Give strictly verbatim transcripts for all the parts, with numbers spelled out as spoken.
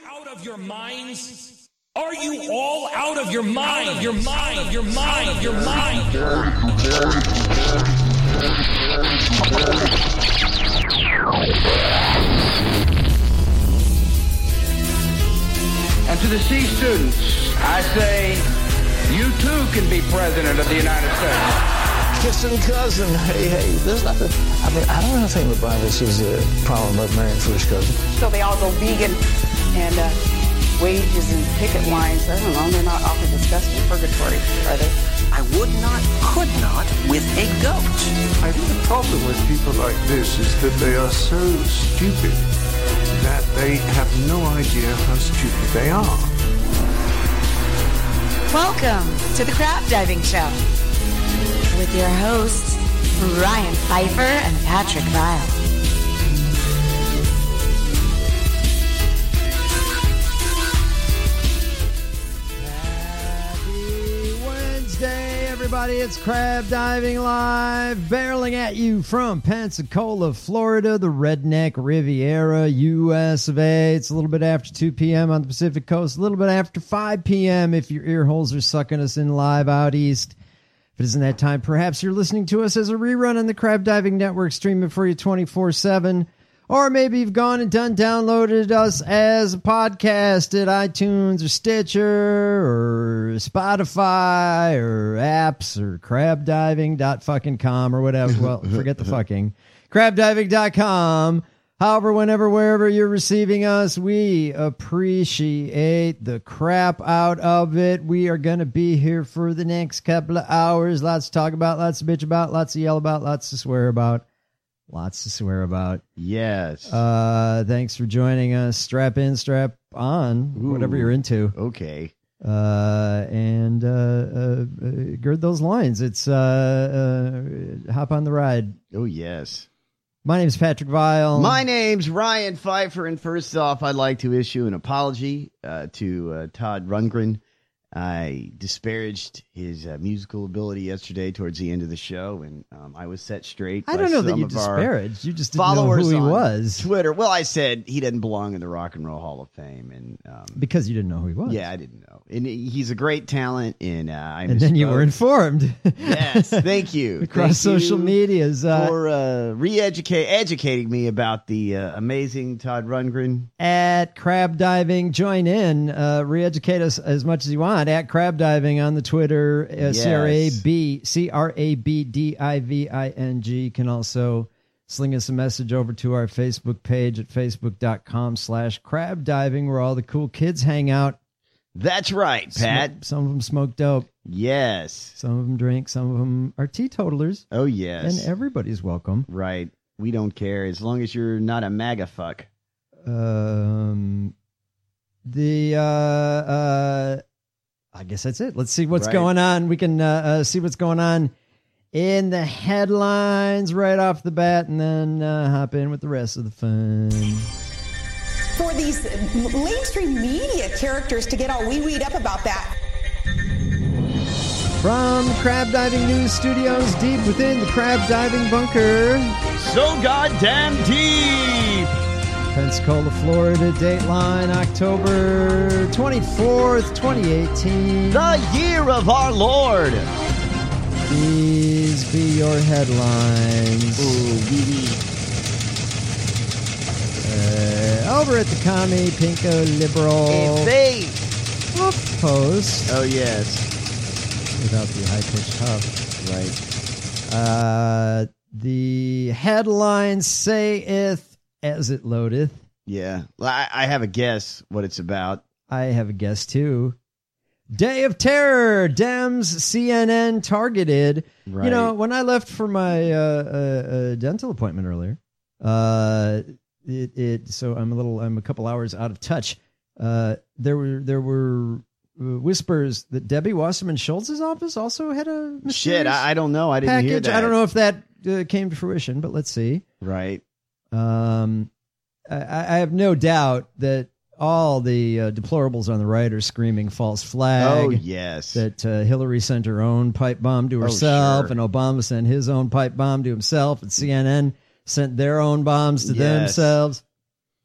out of your minds? Are you all out of your mind? Out of your mind? Out of your mind? Out of your mind? And to the C students, I say, you too can be president of the United States. Kissing cousin, hey, hey, there's nothing. I mean, I don't know anything with Brian that she's a problem about marrying first cousin. So they all go vegan and uh, wages and picket lines. I don't know, they're not awfully discussed in purgatory, are they? I would not, could not with a goat. I think the problem with people like this is that they are so stupid that they have no idea how stupid they are. Welcome to the Crab Diving Show with your hosts, Ryan Pfeiffer and Patrick Vile. Happy Wednesday, everybody. It's Crab Diving Live, barreling at you from Pensacola, Florida, the Redneck Riviera, U S of A. It's a little bit after two p.m. on the Pacific Coast, a little bit after five p.m. if your ear holes are sucking us in live out east. If it isn't that time, perhaps you're listening to us as a rerun on the Crab Diving Network, streaming for you twenty-four seven. Or maybe you've gone and done downloaded us as a podcast at iTunes or Stitcher or Spotify or apps or crab diving dot fucking com or whatever. Well, forget the fucking. crab diving dot com. However, whenever, wherever you're receiving us, we appreciate the crap out of it. We are going to be here for the next couple of hours. Lots to talk about, lots to bitch about, lots to yell about, lots to swear about. Lots to swear about. Yes. Uh, thanks for joining us. Strap in, strap on, Ooh, whatever you're into. Okay. Uh, and uh, uh, gird those loins. It's uh, uh, hop on the ride. Oh, yes. My name's Patrick Vile. My name's Ryan Pfeiffer. And first off, I'd like to issue an apology uh, to uh, Todd Rundgren. I disparaged his uh, musical ability yesterday towards the end of the show, and um, I was set straight. I don't know that you disparaged. You just didn't know who he was. Twitter. Well, I said he doesn't belong in the Rock and Roll Hall of Fame, and um, because you didn't know who he was. Yeah, I didn't know, and he's a great talent. And uh, I and then you were informed. Yes, thank you across thank social you medias uh, for uh, re-educate educating me about the uh, amazing Todd Rundgren at Crab Diving. Join in, uh, re-educate us as much as you want. At Crab Diving on the Twitter, uh, yes. C R A B C R A B D I V I N G. You can also sling us a message over to our Facebook page at facebook.com slash crab diving, where all the cool kids hang out. That's right, Pat. Some, some of them smoke dope. Yes. Some of them drink. Some of them are teetotalers. Oh, yes. And everybody's welcome. Right. We don't care as long as you're not a MAGA fuck. Um, the, uh, uh, I guess that's it. Let's see what's right. going on. We can uh, uh, see what's going on in the headlines right off the bat, and then uh, hop in with the rest of the fun. For these mainstream media characters to get all wee-weed up about that. From Crab Diving News Studios, deep within the Crab Diving Bunker. So goddamn deep! Pensacola, Florida, Dateline, October twenty-fourth, twenty eighteen. The year of our Lord. These be your headlines. Ooh, wee wee. Uh, over at the Commie Pinko Liberal hey, Post. Oh, yes. Without the high-pitched huff. Right. Uh, the headline saith, as it loadeth. Yeah. I, I have a guess what it's about. I have a guess, too. Day of Terror. Dems, C N N targeted. Right. You know, when I left for my uh, uh, uh, dental appointment earlier, uh, it, it so I'm a little, I'm a couple hours out of touch. Uh, there were, there were whispers that Debbie Wasserman Schultz's office also had a shit. I, I don't know. I didn't package. hear that. I don't know if that uh, came to fruition, but let's see. Right. Um, I, I have no doubt that all the uh, deplorables on the right are screaming false flag. Oh, yes. That uh, Hillary sent her own pipe bomb to herself, oh, sure. and Obama sent his own pipe bomb to himself, and C N N sent their own bombs to yes. themselves.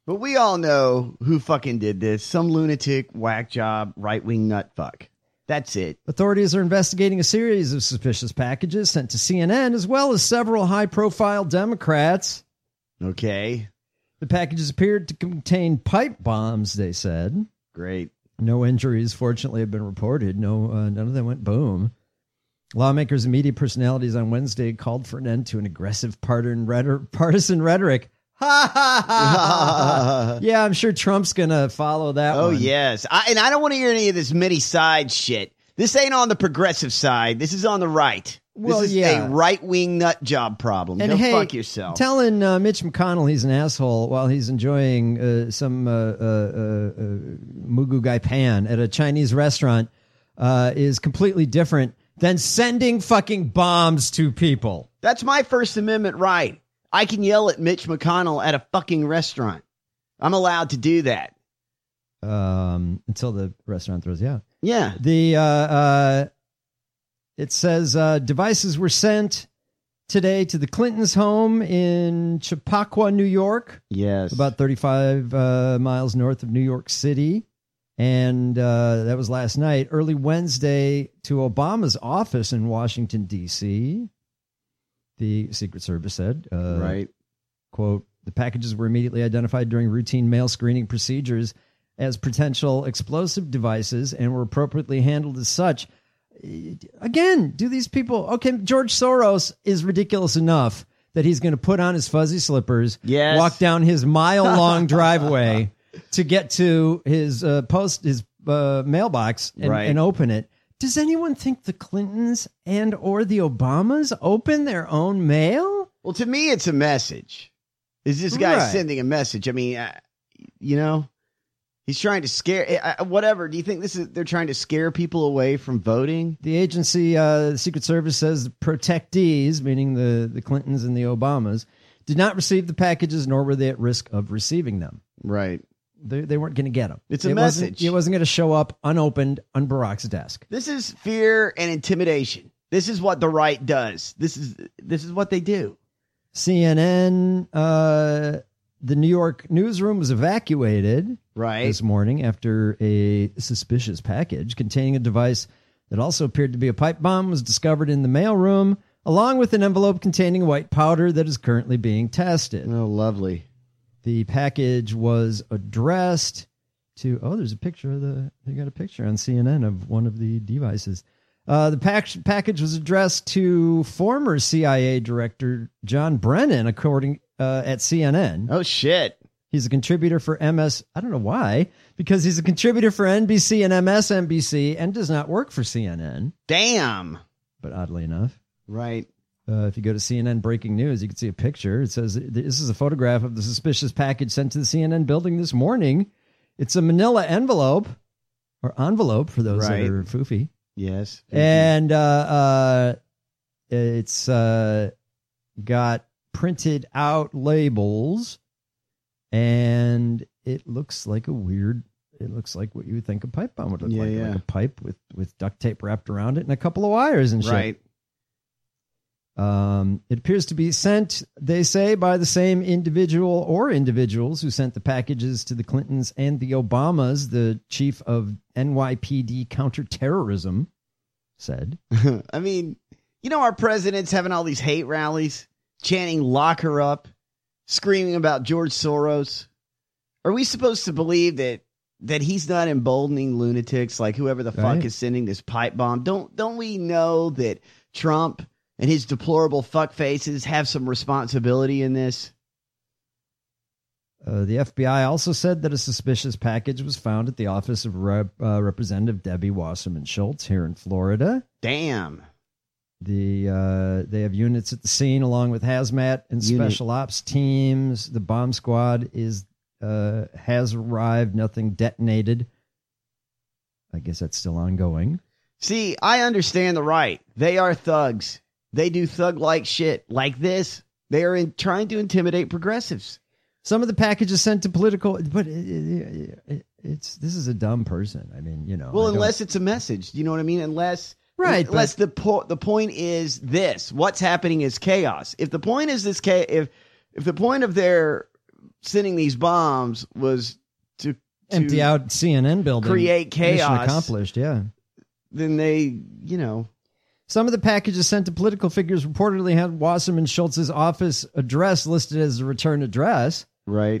But we all know who fucking did this. Some lunatic, whack job, right-wing nut fuck. That's it. Authorities are investigating a series of suspicious packages sent to C N N, as well as several high-profile Democrats. Okay. The packages appeared to contain pipe bombs, they said. Great. No injuries, fortunately, have been reported. No, uh, none of them went boom. Lawmakers and media personalities on Wednesday called for an end to an aggressive partisan rhetoric. Ha ha ha! Yeah, I'm sure Trump's gonna follow that. Oh one. yes, I, and I don't want to hear any of this many side shit. This ain't on the progressive side. This is on the right. Well, this is yeah. a right wing nut job problem. And Go hey, fuck yourself. Telling uh, Mitch McConnell he's an asshole while he's enjoying uh, some uh, uh, uh, Mugu Gai Pan at a Chinese restaurant uh, is completely different than sending fucking bombs to people. That's my First Amendment right. I can yell at Mitch McConnell at a fucking restaurant. I'm allowed to do that. Um, until the restaurant throws you out. Yeah. The uh, uh, it says uh, devices were sent today to the Clintons' home in Chappaqua, New York. Yes. About thirty-five uh, miles north of New York City. And uh, that was last night. Early Wednesday to Obama's office in Washington, D C, the Secret Service said. Uh, right. Quote, the packages were immediately identified during routine mail screening procedures as potential explosive devices and were appropriately handled as such. Again, do these people... Okay, George Soros is ridiculous enough that he's going to put on his fuzzy slippers, yes. walk down his mile-long driveway to get to his uh, post, his uh, mailbox and, right. and open it. Does anyone think the Clintons and or the Obamas open their own mail? Well, to me, it's a message. Is this guy Right. sending a message? I mean, uh, you know, he's trying to scare uh, whatever. Do you think this is they're trying to scare people away from voting? The agency, uh, the Secret Service says the protectees, meaning the, the Clintons and the Obamas, did not receive the packages, nor were they at risk of receiving them. Right. They, they weren't going to get them. It's a it message. Wasn't, it wasn't going to show up unopened on Barack's desk. This is fear and intimidation. This is what the right does. This is this is what they do. C N N, uh, the New York newsroom was evacuated right. this morning after a suspicious package containing a device that also appeared to be a pipe bomb was discovered in the mailroom, along with an envelope containing white powder that is currently being tested. Oh, lovely. The package was addressed to, oh, there's a picture of the, they got a picture on C N N of one of the devices. Uh, the pack, package was addressed to former C I A Director John Brennan, according uh, at C N N. Oh, shit. He's a contributor for M S. I don't know why, because he's a contributor for N B C and M S N B C and does not work for C N N. Damn. But oddly enough. Right. Uh, if you go to C N N Breaking News, you can see a picture. It says this is a photograph of the suspicious package sent to the C N N building this morning. It's a manila envelope, or envelope for those right. that are foofy. Yes. And uh, uh, it's uh, got printed out labels, and it looks like a weird, it looks like what you would think a pipe bomb would look yeah, like. Yeah. Like a pipe with, with duct tape wrapped around it and a couple of wires and shit. Right. Um, it appears to be sent, they say, by the same individual or individuals who sent the packages to the Clintons and the Obamas. The chief of N Y P D counterterrorism said. I mean, you know, our president's having all these hate rallies, chanting "lock her up," screaming about George Soros. Are we supposed to believe that that he's not emboldening lunatics like whoever the fuck Right. is sending this pipe bomb? Don't don't we know that Trump and his deplorable fuck faces have some responsibility in this? Uh, the F B I also said that a suspicious package was found at the office of Rep, uh, Representative Debbie Wasserman Schultz here in Florida. Damn. The uh, they have units at the scene along with hazmat and Unit. special ops teams. The bomb squad is uh, has arrived. Nothing detonated. I guess that's still ongoing. See, I understand the right. They are thugs. They do thug-like shit like this. They are in, trying to intimidate progressives. Some of the packages sent to political, but it, it, it's this is a dumb person. I mean, you know. Well, I don't- unless it's a message, you know what I mean? Unless, Right, Unless the po- the point is this: what's happening is chaos. If the point is this, cha- if if the point of their sending these bombs was to, to empty out C N N building, create chaos. Mission accomplished. Yeah. Then they, you know. Some of the packages sent to political figures reportedly had Wasserman Schultz's office address listed as a return address. Right.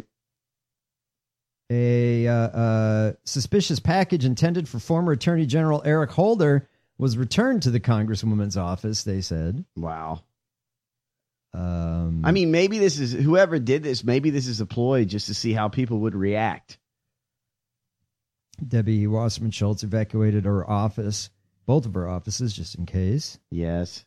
A uh, uh, suspicious package intended for former Attorney General Eric Holder was returned to the Congresswoman's office, they said. Wow. Um, I mean, maybe this is, whoever did this, maybe this is a ploy just to see how people would react. Debbie Wasserman Schultz evacuated her office, both of her offices, just in case. Yes.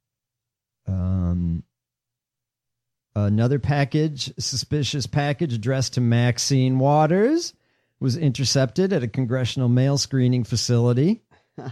Um, another package, suspicious package addressed to Maxine Waters, was intercepted at a congressional mail screening facility.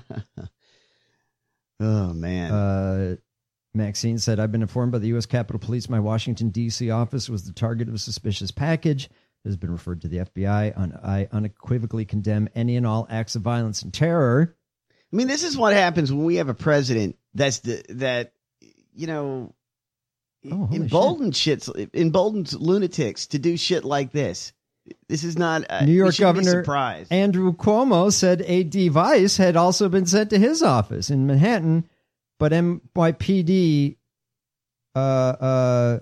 Oh, man. Uh, Maxine said, I've been informed by the U S Capitol Police my Washington, D C office was the target of a suspicious package. It has been referred to the F B I. On, I unequivocally condemn any and all acts of violence and terror. I mean, this is what happens when we have a president that's the, that, you know, oh, emboldened shit. shits, emboldens lunatics to do shit like this. This is not uh, New York Governor Andrew Cuomo said a device had also been sent to his office in Manhattan, but N Y P D uh, uh,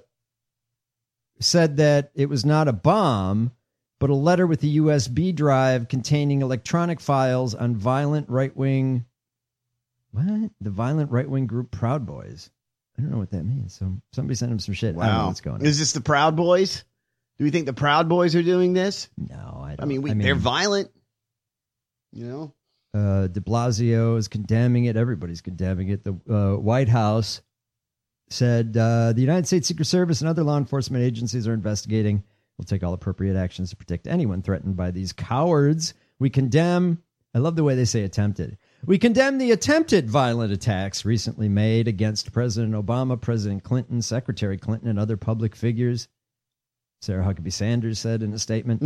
said that it was not a bomb, but a letter with a U S B drive containing electronic files on violent right-wing, what? The violent right-wing group Proud Boys. I don't know what that means. So somebody sent him some shit. Wow. I don't know what's going on. Is this the Proud Boys? Do we think the Proud Boys are doing this? No, I don't. I mean, we, I mean they're violent, you know? Uh, de Blasio is condemning it. Everybody's condemning it. The uh, White House said uh, the United States Secret Service and other law enforcement agencies are investigating. We'll take all appropriate actions to protect anyone threatened by these cowards. We condemn, I love the way they say attempted. We condemn the attempted violent attacks recently made against President Obama, President Clinton, Secretary Clinton, and other public figures. Sarah Huckabee Sanders said in a statement.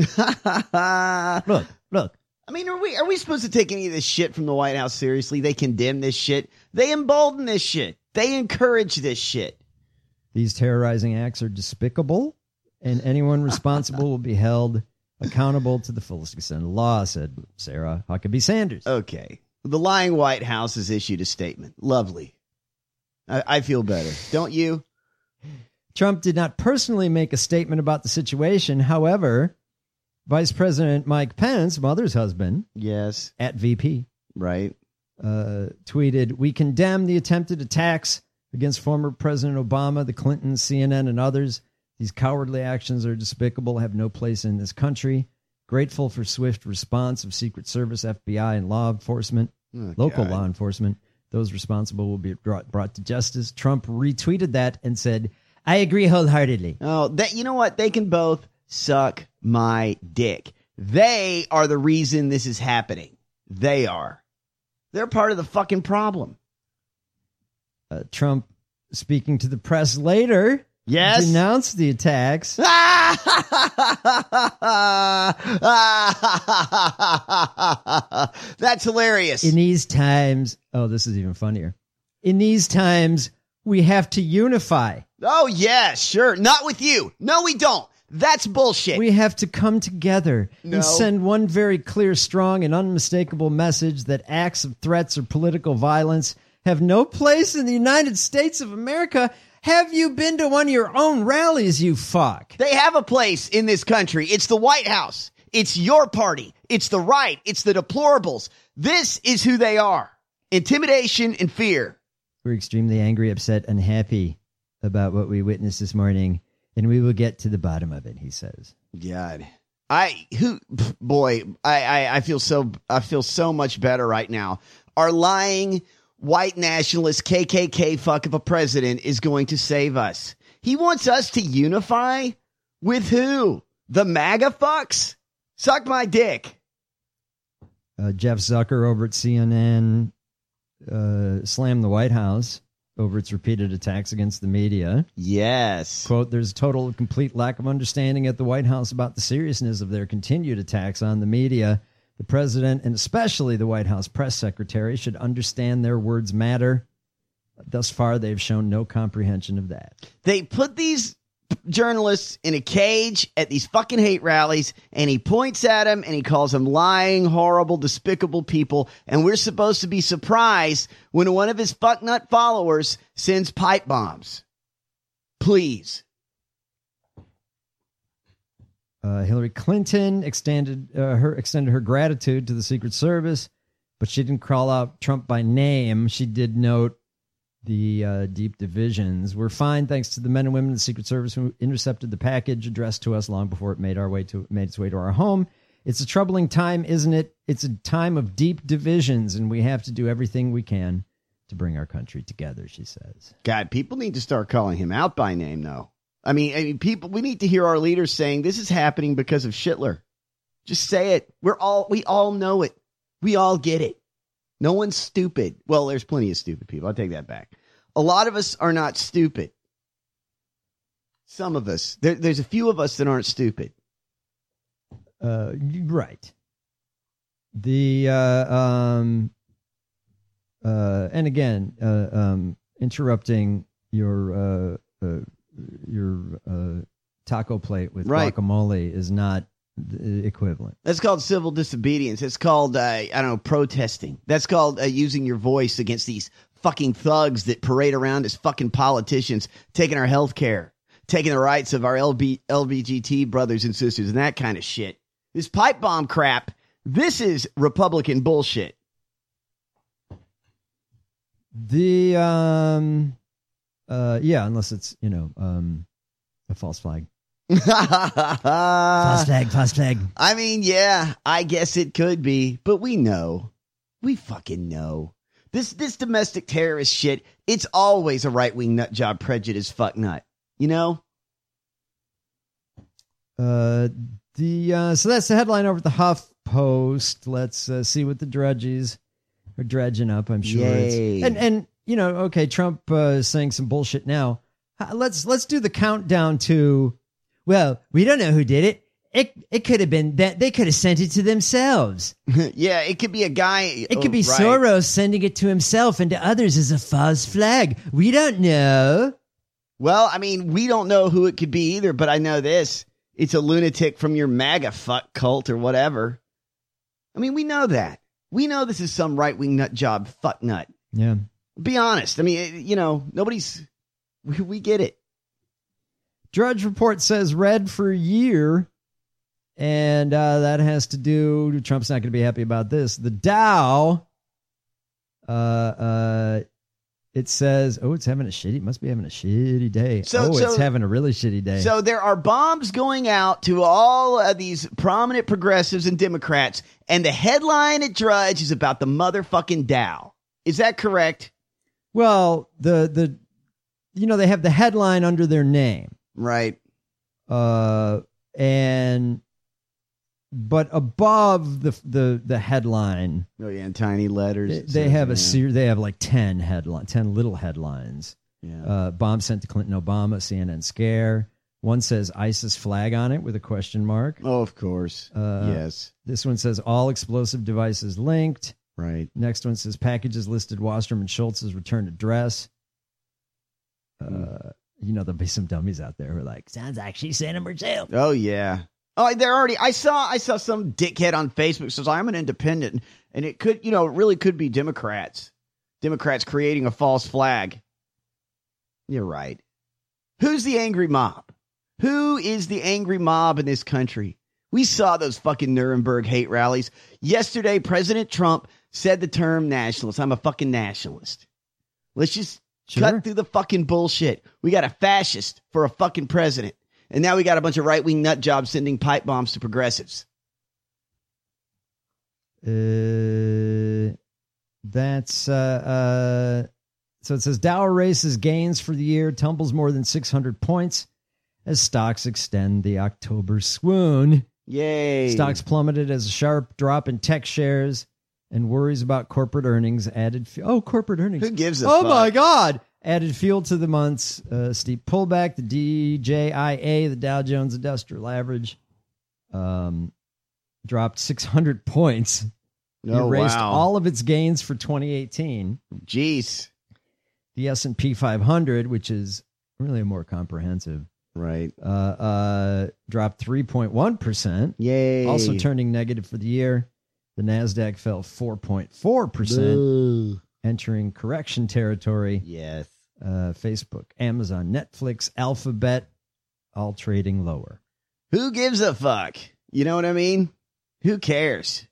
Look, look. I mean, are we are we supposed to take any of this shit from the White House seriously? They condemn this shit. They embolden this shit. They encourage this shit. These terrorizing acts are despicable, and anyone responsible will be held accountable to the fullest extent of the law, said Sarah Huckabee Sanders. Okay. The lying White House has issued a statement. Lovely. I, I feel better. Don't you? Trump did not personally make a statement about the situation. However, Vice President Mike Pence, mother's husband, yes, at V P, right, uh, tweeted, "We condemn the attempted attacks against former President Obama, the Clintons, C N N, and others. These cowardly actions are despicable, have no place in this country. Grateful for swift response of Secret Service, F B I, and law enforcement, oh, local God. law enforcement. Those responsible will be brought, brought to justice." Trump retweeted that and said, "I agree wholeheartedly." Oh, that you know what? They can both suck my dick. They are the reason this is happening. They are. They're part of the fucking problem. Uh, Trump, speaking to the press later, yes, denounced the attacks. That's hilarious. In these times, oh, this is even funnier. In these times, we have to unify. Oh, yeah, sure. Not with you. No, we don't. That's bullshit. We have to come together no. and send one very clear, strong, and unmistakable message that acts of threats or political violence have no place in the United States of America. Have you been to one of your own rallies, you fuck? They have a place in this country. It's the White House. It's your party. It's the right. It's the deplorables. This is who they are. Intimidation and fear. We're extremely angry, upset, unhappy about what we witnessed this morning, and we will get to the bottom of it, he says. God. I who boy, I, I, I feel so I feel so much better right now. Our lying white nationalist K K K fuck of a president is going to save us. He wants us to unify with who? The MAGA fucks? Suck my dick. Uh, Jeff Zucker over at C N N uh, slammed the White House over its repeated attacks against the media. Yes. Quote, "There's a total and complete lack of understanding at the White House about the seriousness of their continued attacks on the media. The president, and especially the White House press secretary, should understand their words matter. Thus far, they've shown no comprehension of that." They put these journalists in a cage at these fucking hate rallies, and he points at them and he calls them lying, horrible, despicable people. And we're supposed to be surprised when one of his fucknut followers sends pipe bombs. Please. Uh, Hillary Clinton extended uh, her extended her gratitude to the Secret Service, but she didn't call out Trump by name. She did note the uh, deep divisions. We're fine thanks to the men and women of the Secret Service who intercepted the package addressed to us long before it made our way to made its way to our home. It's a troubling time, isn't it? It's a time of deep divisions, and we have to do everything we can to bring our country together, she says. God, people need to start calling him out by name, though. I mean, I mean, people, we need to hear our leaders saying this is happening because of Schittler. Just say it. We're all, we all know it. We all get it. No one's stupid. Well, there's plenty of stupid people. I'll take that back. A lot of us are not stupid. Some of us. There, there's a few of us that aren't stupid. Uh, right. The, uh, um, uh, and again, uh, um, interrupting your, uh, uh, your uh, taco plate with right. guacamole is not the equivalent. That's called civil disobedience. It's called, uh, I don't know, protesting. That's called uh, using your voice against these fucking thugs that parade around as fucking politicians, taking our health care, taking the rights of our L B, L B G T brothers and sisters and that kind of shit. This pipe bomb crap, this is Republican bullshit. The, um... Uh, yeah, unless it's, you know, um, a false flag. false flag, false flag. I mean, yeah, I guess it could be, but we know. We fucking know. This this domestic terrorist shit, it's always a right-wing nut job prejudice fuck nut. You know? Uh, the uh, so that's the headline over at the Huff Post. Let's uh, see what the drudges are dredging up, I'm sure. Yay. It's, and, and, you know, okay, Trump uh, is saying some bullshit now. Let's let's do the countdown to, well, we don't know who did it. It it could have been that they could have sent it to themselves. Yeah, it could be a guy. It could oh, be right. Soros sending it to himself and to others as a false flag. We don't know. Well, I mean, we don't know who it could be either, but I know this. It's a lunatic from your MAGA fuck cult or whatever. I mean, we know that. We know this is some right-wing nut job fuck nut. Yeah. Be honest. I mean, you know, nobody's, we, we get it. Drudge Report says red for a year. And uh, that has to do, Trump's not going to be happy about this. The Dow, uh, uh, it says, oh, it's having a shitty, it must be having a shitty day. So, oh, so, it's having a really shitty day. So there are bombs going out to all of these prominent progressives and Democrats. And the headline at Drudge is about the motherfucking Dow. Is that correct? Well, the, the, you know, they have the headline under their name. Right. Uh, and, but above the, the, the headline. Oh yeah. In tiny letters. They, they have a series, they have like ten headline, ten little headlines. Yeah. Uh, bomb sent to Clinton Obama, C N N scare. One says ISIS flag on it with a question mark. Oh, of course. Uh, yes. This one says all explosive devices linked. Right. Next one says packages listed Wastrom and Schultz's return address. Uh, mm. You know, there'll be some dummies out there who are like, sounds like she sent him herself. Oh, yeah. Oh, they're already, I saw, I saw some dickhead on Facebook says, I'm an independent. And it could, you know, it really could be Democrats. Democrats creating a false flag. You're right. Who's the angry mob? Who is the angry mob in this country? We saw those fucking Nuremberg hate rallies. Yesterday, President Trump said the term nationalist. I'm a fucking nationalist. Let's just sure. cut through the fucking bullshit. We got a fascist for a fucking president. And now we got a bunch of right-wing nut jobs sending pipe bombs to progressives. Uh, that's, uh, uh, so it says Dow erases gains for the year, tumbles more than six hundred points as stocks extend the October swoon. Yay. Stocks plummeted as a sharp drop in tech shares and worries about corporate earnings added. F- oh, corporate earnings. Who gives a Oh, fuck? my God. Added fuel to the month's uh, steep pullback. The D J I A, the Dow Jones Industrial Average, um, dropped six hundred points. Oh, erased wow. all of its gains for twenty eighteen. Jeez. The S and P five hundred, which is really more comprehensive, Right. Uh, uh, dropped three point one percent. Yay. Also turning negative for the year. The NASDAQ fell four point four percent, entering correction territory. Yes. Uh, Facebook, Amazon, Netflix, Alphabet, all trading lower. Who gives a fuck? You know what I mean? Who cares?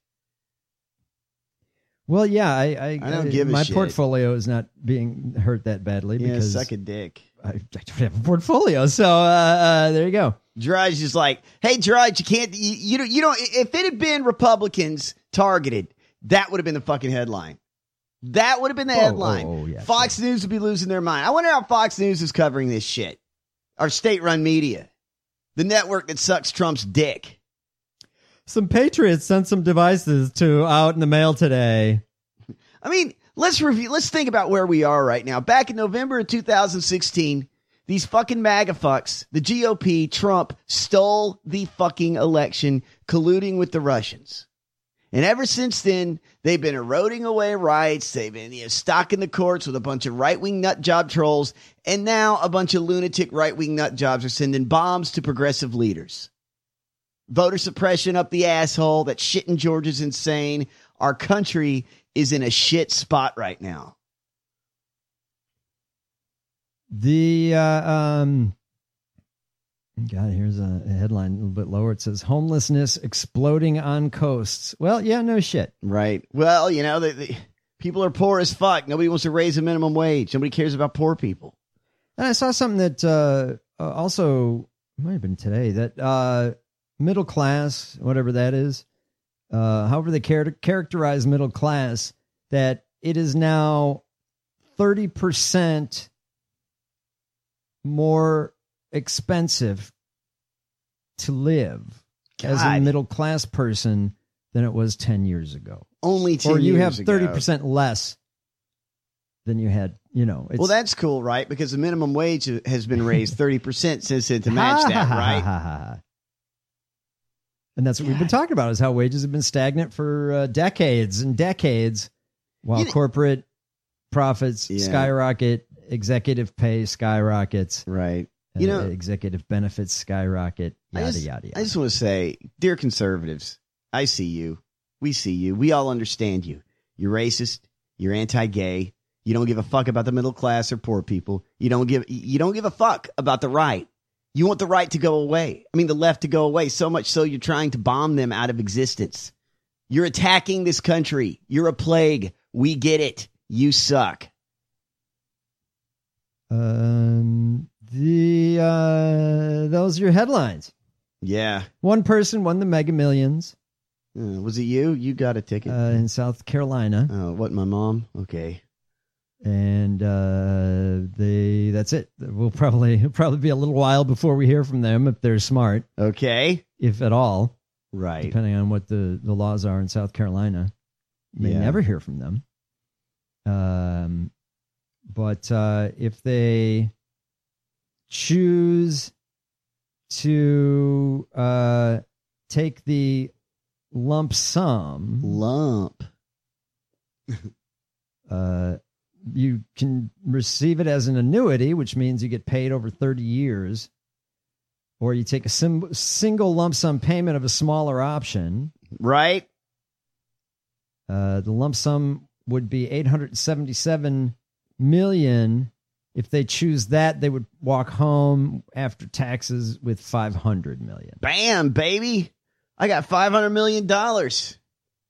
Well, yeah, I I, I don't give a my shit. portfolio is not being hurt that badly Yeah, because suck a dick. I, I don't have a portfolio. So uh, uh, there you go. Drudge is like, hey, Drudge, you can't, you, you don't, you don't, if it had been Republicans targeted, that would have been the fucking headline. That would have been the Oh, headline. oh, oh, yeah, Fox sure. News would be losing their mind. I wonder how Fox News is covering this shit. Our state-run media. The network that sucks Trump's dick. Some patriots sent some devices to out in the mail today. I mean, let's review, let's think about where we are right now. Back in November of two thousand sixteen, these fucking MAGA fucks, the G O P, Trump, stole the fucking election, colluding with the Russians. And ever since then, they've been eroding away rights. They've been you know, stocking the courts with a bunch of right-wing nut job trolls. And now a bunch of lunatic right-wing nut jobs are sending bombs to progressive leaders. Voter suppression up the asshole. That shit in Georgia's insane. Our country is in a shit spot right now. The uh, um, God, here's a, a headline a little bit lower. It says homelessness exploding on coasts. Well, yeah, no shit. Right. Well, you know, the, the people are poor as fuck. Nobody wants to raise a minimum wage. Nobody cares about poor people. And I saw something that uh, uh, also might have been today that uh, middle class, whatever that is, uh, however they char- characterize middle class, that it is now thirty percent more expensive to live as a God. middle class person than it was ten years ago. Only ten Or you years have thirty ago. percent less than you had, you know. It's, Well, that's cool, right? Because the minimum wage has been raised thirty percent since then to match that, right? And that's what we've been talking about, is how wages have been stagnant for uh, decades and decades, while You know- corporate profits Yeah. skyrocket, executive pay skyrockets, Right. uh, You know, executive benefits skyrocket, I yada, just, yada, yada. I just want to say, dear conservatives, I see you. We see you. We all understand you. You're racist. You're anti-gay. You don't give a fuck about the middle class or poor people. You don't give, you don't give a fuck about the right. You want the right to go away. I mean, the left to go away, so much so you're trying to bomb them out of existence. You're attacking this country. You're a plague. We get it. You suck. Um, the uh, those are your headlines. Yeah. One person won the Mega Millions Uh, was it you? You got a ticket. uh, in South Carolina, oh, what, my mom? Okay. and uh, they that's it. We'll probably it'll probably be a little while before we hear from them if they're smart, Okay. if at all, Right. depending on what the, the laws are in South Carolina. May Yeah. never hear from them. Um, but uh, if they choose to uh, take the lump sum, Lump. uh, you can receive it as an annuity, which means you get paid over thirty years, or you take a sim- single lump sum payment of a smaller option. Right. Uh, the lump sum would be eight hundred seventy-seven million dollars. If they choose that, they would walk home after taxes with five hundred million dollars. Bam, baby. I got five hundred million dollars.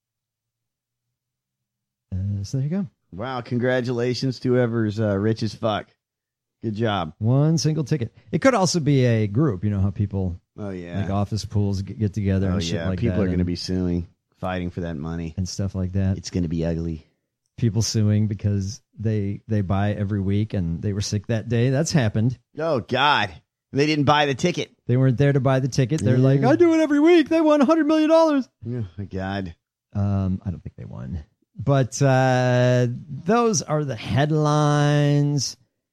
Uh, so there you go. Wow. Congratulations to whoever's uh, rich as fuck. Good job. One single ticket. It could also be a group. You know how people Oh, yeah. like office pools get, get together oh, and shit yeah. like People that. are going to and- be suing, fighting for that money. and stuff like that. It's going to be ugly. People suing because they they buy every week and they were sick that day. That's happened. Oh, God. They didn't buy the ticket. They weren't there to buy the ticket. They're Yeah. like, I do it every week. They won one hundred million dollars. Oh, my God. Um, I don't think they won. But uh, those are the headlines.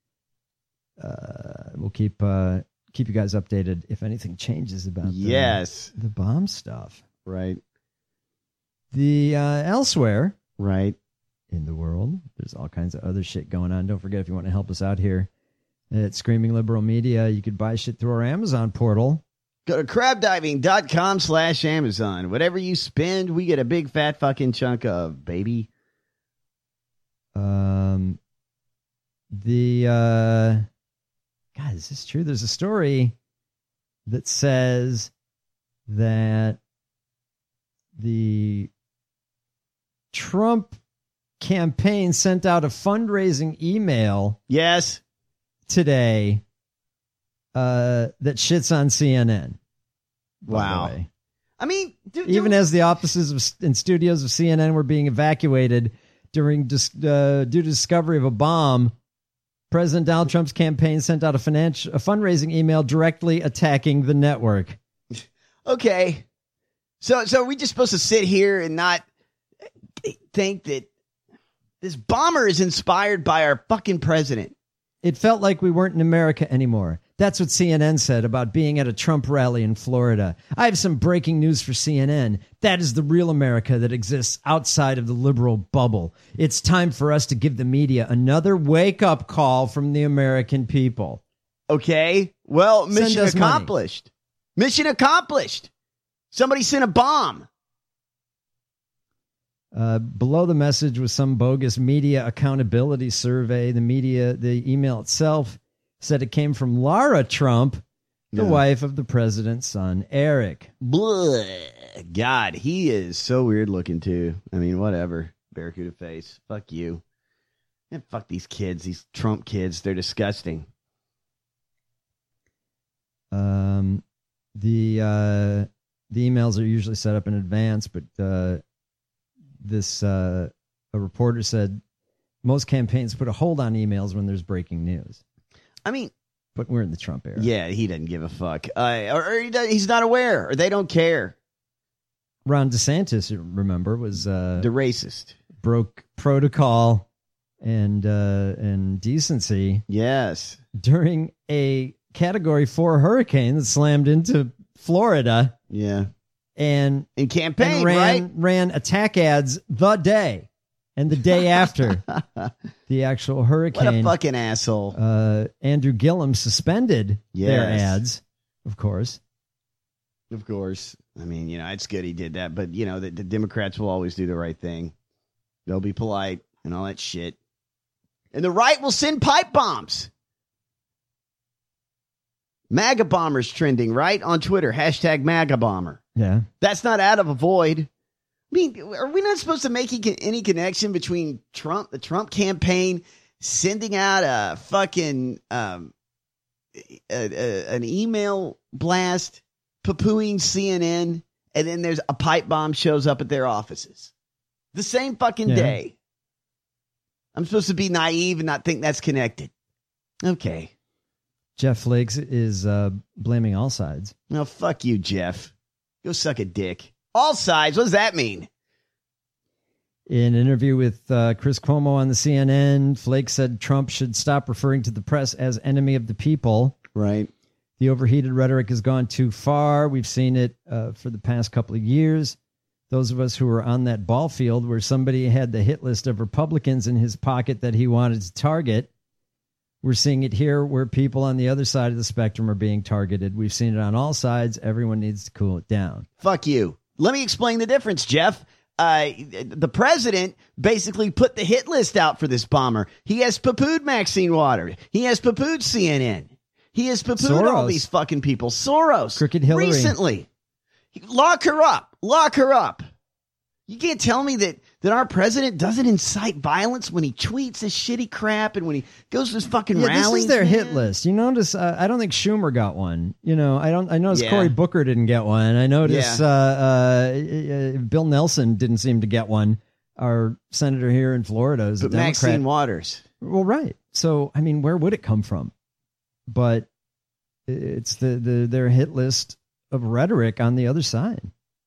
Uh, we'll keep uh, keep you guys updated if anything changes about the, Yes. the bomb stuff. Right. The uh, elsewhere Right. in the world, there's all kinds of other shit going on. Don't forget, if you want to help us out here, at Screaming Liberal Media. You could buy shit through our Amazon portal. Go to crabdiving.com slash Amazon. Whatever you spend, we get a big fat fucking chunk of, baby. Um, the, uh, God, is this true? There's a story that says that the Trump campaign sent out a fundraising email. Yes. Today, uh, that shits on C N N. Wow. I mean, do, even do, as the offices of, and studios of C N N were being evacuated during dis, uh, due to discovery of a bomb, President Donald Trump's campaign sent out a financial, a fundraising email directly attacking the network. Okay. So, so are we just supposed to sit here and not think that this bomber is inspired by our fucking president? It felt like we weren't in America anymore. That's what C N N said about being at a Trump rally in Florida. I have some breaking news for C N N. That is the real America that exists outside of the liberal bubble. It's time for us to give the media another wake-up call from the American people. Okay. Well, mission accomplished. Money. Mission accomplished. Somebody sent a bomb. Uh, below the message was some bogus media accountability survey. The media, the email itself said it came from Lara Trump, the yeah. wife of the president's son, Eric. Blah. God, he is so weird looking too. I mean, whatever. Barracuda face. Fuck you. And fuck these kids, these Trump kids. They're disgusting. Um, the uh, the emails are usually set up in advance, but uh, this uh, a reporter said most campaigns put a hold on emails when there's breaking news. I mean, but we're in the Trump era. Yeah, he doesn't give a fuck, uh, or, or he does, he's not aware, or they don't care. Ron DeSantis, remember, was uh, the racist, broke protocol and uh, and decency. Yes, during a Category Four hurricane that slammed into Florida. Yeah, and in campaign, and ran right? ran attack ads the day and the day after the actual hurricane. What a fucking asshole! Uh, Andrew Gillum suspended yes. their ads, of course. Of course. I mean, you know, it's good he did that, but, you know, the, the Democrats will always do the right thing. They'll be polite and all that shit. And the right will send pipe bombs. MAGA bombers trending, right? On Twitter. Hashtag MAGA bomber. Yeah. That's not out of a void. I mean, are we not supposed to make any connection between Trump, the Trump campaign, sending out a fucking, um, a, a, an email blast, poo-pooing C N N, and then there's a pipe bomb shows up at their offices the same fucking yeah. day? I'm supposed to be naive and not think that's connected. Okay. Jeff Flakes is uh, blaming all sides. No, fuck you, Jeff. Go suck a dick. All sides. What does that mean? In an interview with uh, Chris Cuomo on the C N N, Flake said Trump should stop referring to the press as enemy of the people. Right. The overheated rhetoric has gone too far. We've seen it uh, for the past couple of years. Those of us who were on that ball field where somebody had the hit list of Republicans in his pocket that he wanted to target, we're seeing it here where people on the other side of the spectrum are being targeted. We've seen it on all sides. Everyone needs to cool it down. Fuck you. Let me explain the difference, Jeff. Uh, the president basically put the hit list out for this bomber. He has poo-pooed Maxine Waters. He has poo-pooed C N N. He has poo-pooed all these fucking people. Soros. Crooked Hillary. Recently. Lock her up. Lock her up. You can't tell me that, that our president doesn't incite violence when he tweets this shitty crap and when he goes to his fucking yeah, rallies. This is their man. hit list. You notice, uh, I don't think Schumer got one. You know, I don't. I noticed yeah. Cory Booker didn't get one. I noticed yeah. uh, uh, uh, Bill Nelson didn't seem to get one. Our senator here in Florida is but a Democrat. Maxine Waters. Well, right. So, I mean, where would it come from? But it's the, the their hit list of rhetoric on the other side.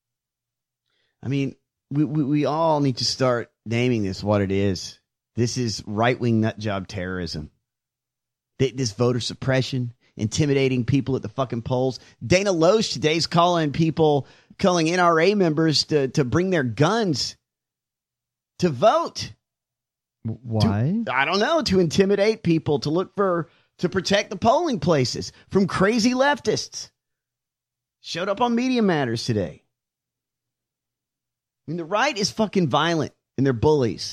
I mean, we, we, we all need to start naming this what it is. This is right-wing nutjob terrorism. This voter suppression, intimidating people at the fucking polls. Dana Loesch today's calling people, calling N R A members to, to bring their guns to vote. Why? To, I don't know, to intimidate people, to look for to protect the polling places from crazy leftists. Showed up on Media Matters today. I mean, the right is fucking violent and they're bullies.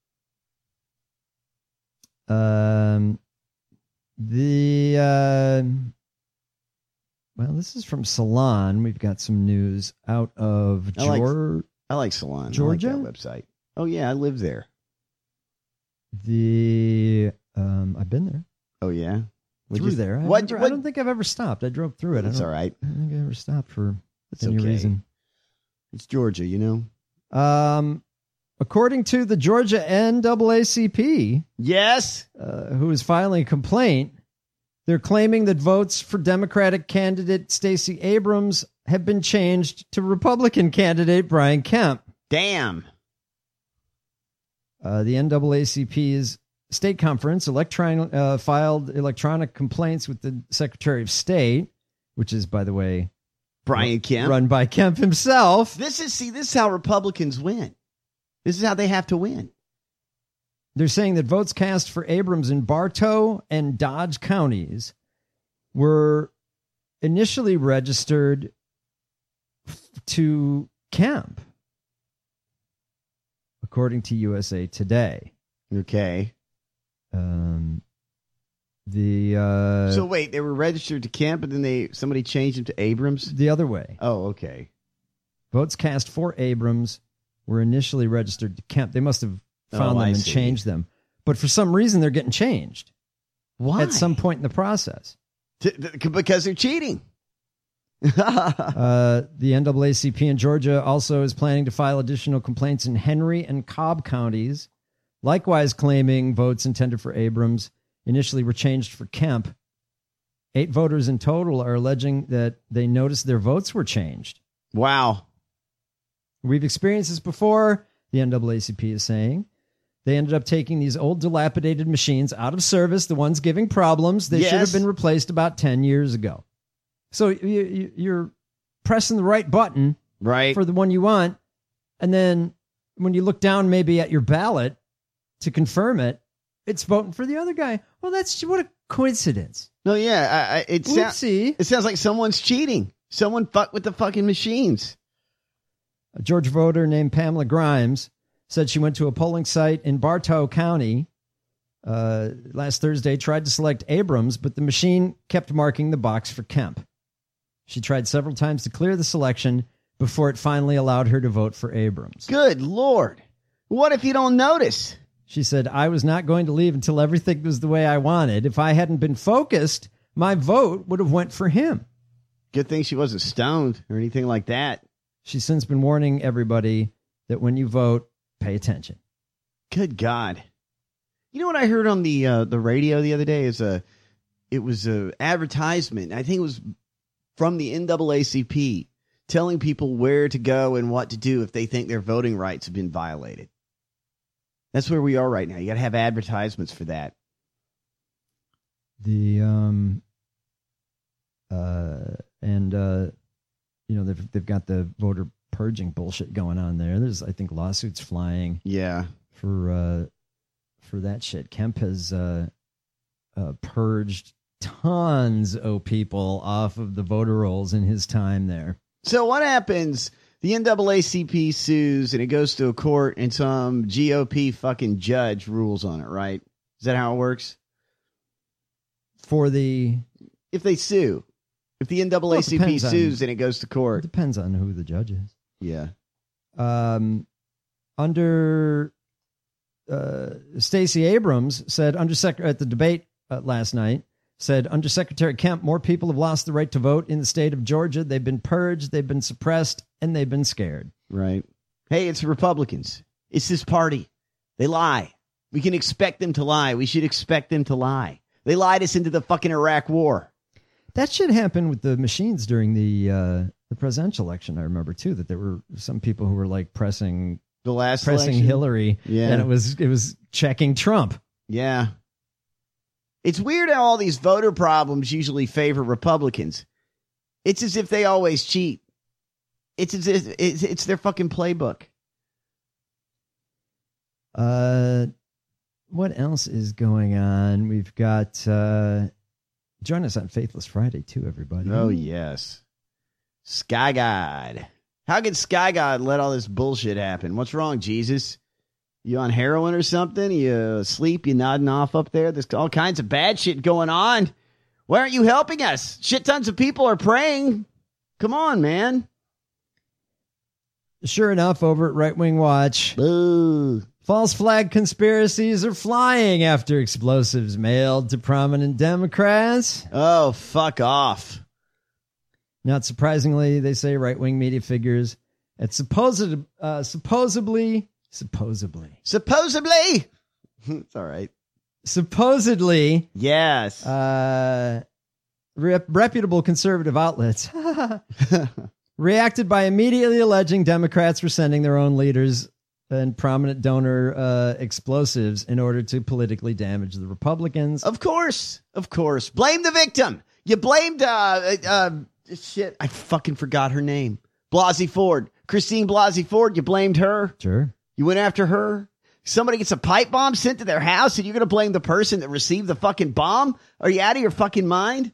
Um, the, uh, well, this is from Salon. We've got some news out of I like, Georgia. I like Salon. Georgia? I like that website. Oh, yeah, I live there. The, um, I've been there. Oh, yeah? Through What'd you- there. I, what- never- what- I don't think I've ever stopped. I drove through it. That's I don't, all right. I don't think I ever stopped for It's any okay. reason. It's Georgia, you know? Um, according to the Georgia N double A C P, yes, uh, who is filing a complaint, they're claiming that votes for Democratic candidate Stacey Abrams have been changed to Republican candidate Brian Kemp. Damn. Uh, the N double A C P's state conference electron, uh, filed electronic complaints with the Secretary of State, which is, by the way, Brian Kemp. run by Kemp himself. This is, see, this is how Republicans win. This is how they have to win. They're saying that votes cast for Abrams in Bartow and Dodge counties were initially registered f- to Kemp, according to U S A Today. Okay. Um, the uh, So wait, they were registered to Kemp, but then they somebody changed them to Abrams? the other way. Oh, okay. Votes cast for Abrams were initially registered to Kemp. They must have found Oh, them I and see. changed them. But for some reason, they're getting changed Why? at some point in the process. T- th- because they're cheating. Uh, the N double A C P in Georgia also is planning to file additional complaints in Henry and Cobb counties, likewise claiming votes intended for Abrams initially were changed for Kemp. Eight voters in total are alleging that they noticed their votes were changed. Wow. We've experienced this before, the N double A C P is saying. They ended up taking these old dilapidated machines out of service, the ones giving problems. They should Yes. have been replaced about ten years ago. So you, you, you're pressing the right button Right. for the one you want, and then when you look down maybe at your ballot to confirm it, it's voting for the other guy. Well, that's what a coincidence. No, yeah. I, I, it, sou- Oopsie. it sounds like someone's cheating. Someone fucked with the fucking machines. A Georgia voter named Pamela Grimes said she went to a polling site in Bartow County uh, last Thursday, tried to select Abrams, but the machine kept marking the box for Kemp. She tried several times to clear the selection before it finally allowed her to vote for Abrams. Good Lord. What if you don't notice? She said, I was not going to leave until everything was the way I wanted. If I hadn't been focused, my vote would have went for him. Good thing she wasn't stoned or anything like that. She's since been warning everybody that when you vote, pay attention. Good God. You know what I heard on the uh, the radio the other day is a it was a advertisement. I think it was from the N double A C P telling people where to go and what to do if they think their voting rights have been violated. That's where we are right now. You got to have advertisements for that. The um uh and uh you know they've they've got the voter purging bullshit going on there. There's I think lawsuits flying Yeah. for uh for that shit. Kemp has uh, uh purged tons of people off of the voter rolls in his time there. So what happens? The N double A C P sues and it goes to a court and some G O P fucking judge rules on it, right? Is that how it works? For the If they sue, if the N double A C P Well, it depends on- sues and it goes to it court. depends on who the judge is. Yeah. Um, under uh, Stacey Abrams said under sec- at the debate uh, last night said under Secretary Kemp, more people have lost the right to vote in the state of Georgia. They've been purged, they've been suppressed, and they've been scared. Right. Hey, it's the Republicans. It's this party. They lie. We can expect them to lie. We should expect them to lie. They lied us into the fucking Iraq war. That should happen with the machines during the uh, the presidential election. I remember too that there were some people who were like pressing The last pressing election. Hillary, Yeah. and it was it was checking Trump. Yeah. It's weird how all these voter problems usually favor Republicans. It's as if they always cheat. It's as if it's, it's their fucking playbook. Uh, what else is going on? We've got, uh, join us on Faithless Friday, too, everybody. Oh, yes. Sky God. How could Sky God let all this bullshit happen? What's wrong, Jesus? You on heroin or something? You asleep? You nodding off up there? There's all kinds of bad shit going on. Why aren't you helping us? Shit tons of people are praying. Come on, man. Sure enough, over at Right Wing Watch, Boo. False flag conspiracies are flying after explosives mailed to prominent Democrats. Oh, fuck off. Not surprisingly, they say right-wing media figures at supposed, uh, supposedly, supposedly, supposedly, it's all right. Supposedly, yes, uh, rep- reputable conservative outlets reacted by immediately alleging Democrats were sending their own leaders and prominent donor uh, explosives in order to politically damage the Republicans. Of course, of course. Blame the victim. You blamed, uh, uh, shit, I fucking forgot her name. Blasey Ford. Christine Blasey Ford, you blamed her. Sure. You went after her. Somebody gets a pipe bomb sent to their house and you're going to blame the person that received the fucking bomb? Are you out of your fucking mind?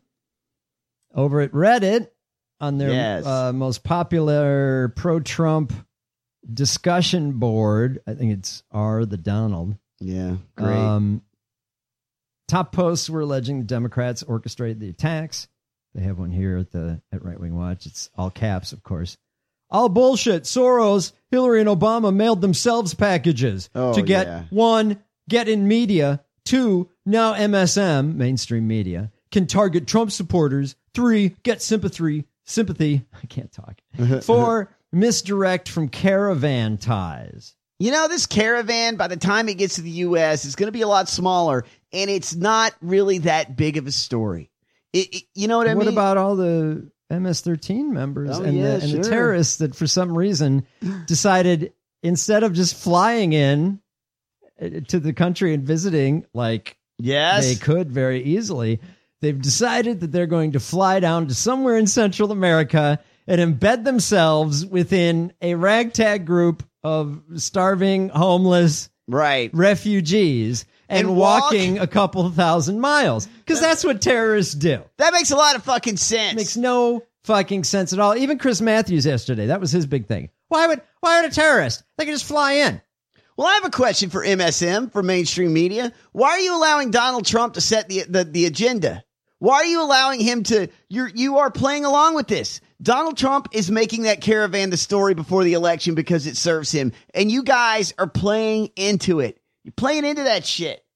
Over at Reddit, on their yes. uh, most popular pro-Trump discussion board, I think it's R the Donald. Yeah, great. Um, top posts were alleging the Democrats orchestrated the attacks. They have one here at the at Right Wing Watch. It's all caps, of course. All bullshit. Soros, Hillary, and Obama mailed themselves packages oh, to get, yeah. one, get in media, two, now M S M, mainstream media, can target Trump supporters, three, get sympathy, sympathy, I can't talk, four, misdirect from caravan ties. You know, this caravan, by the time it gets to the U S, is going to be a lot smaller, and it's not really that big of a story. It, it, you know what I what mean? What about all the M S thirteen members oh, and, yeah, the, and sure. the terrorists that for some reason decided instead of just flying in to the country and visiting like yes. they could very easily, they've decided that they're going to fly down to somewhere in Central America and embed themselves within a ragtag group of starving, homeless right. refugees and, and walk, walking a couple thousand miles, because that's what terrorists do. That makes a lot of fucking sense. Makes no fucking sense at all. Even Chris Matthews yesterday, that was his big thing. Why would why would a terrorist? They can just fly in. Well, I have a question for M S M, for mainstream media. Why are you allowing Donald Trump to set the the, the agenda? Why are you allowing him to? You're you are playing along with this. Donald Trump is making that caravan the story before the election because it serves him, and you guys are playing into it. You're playing into that shit.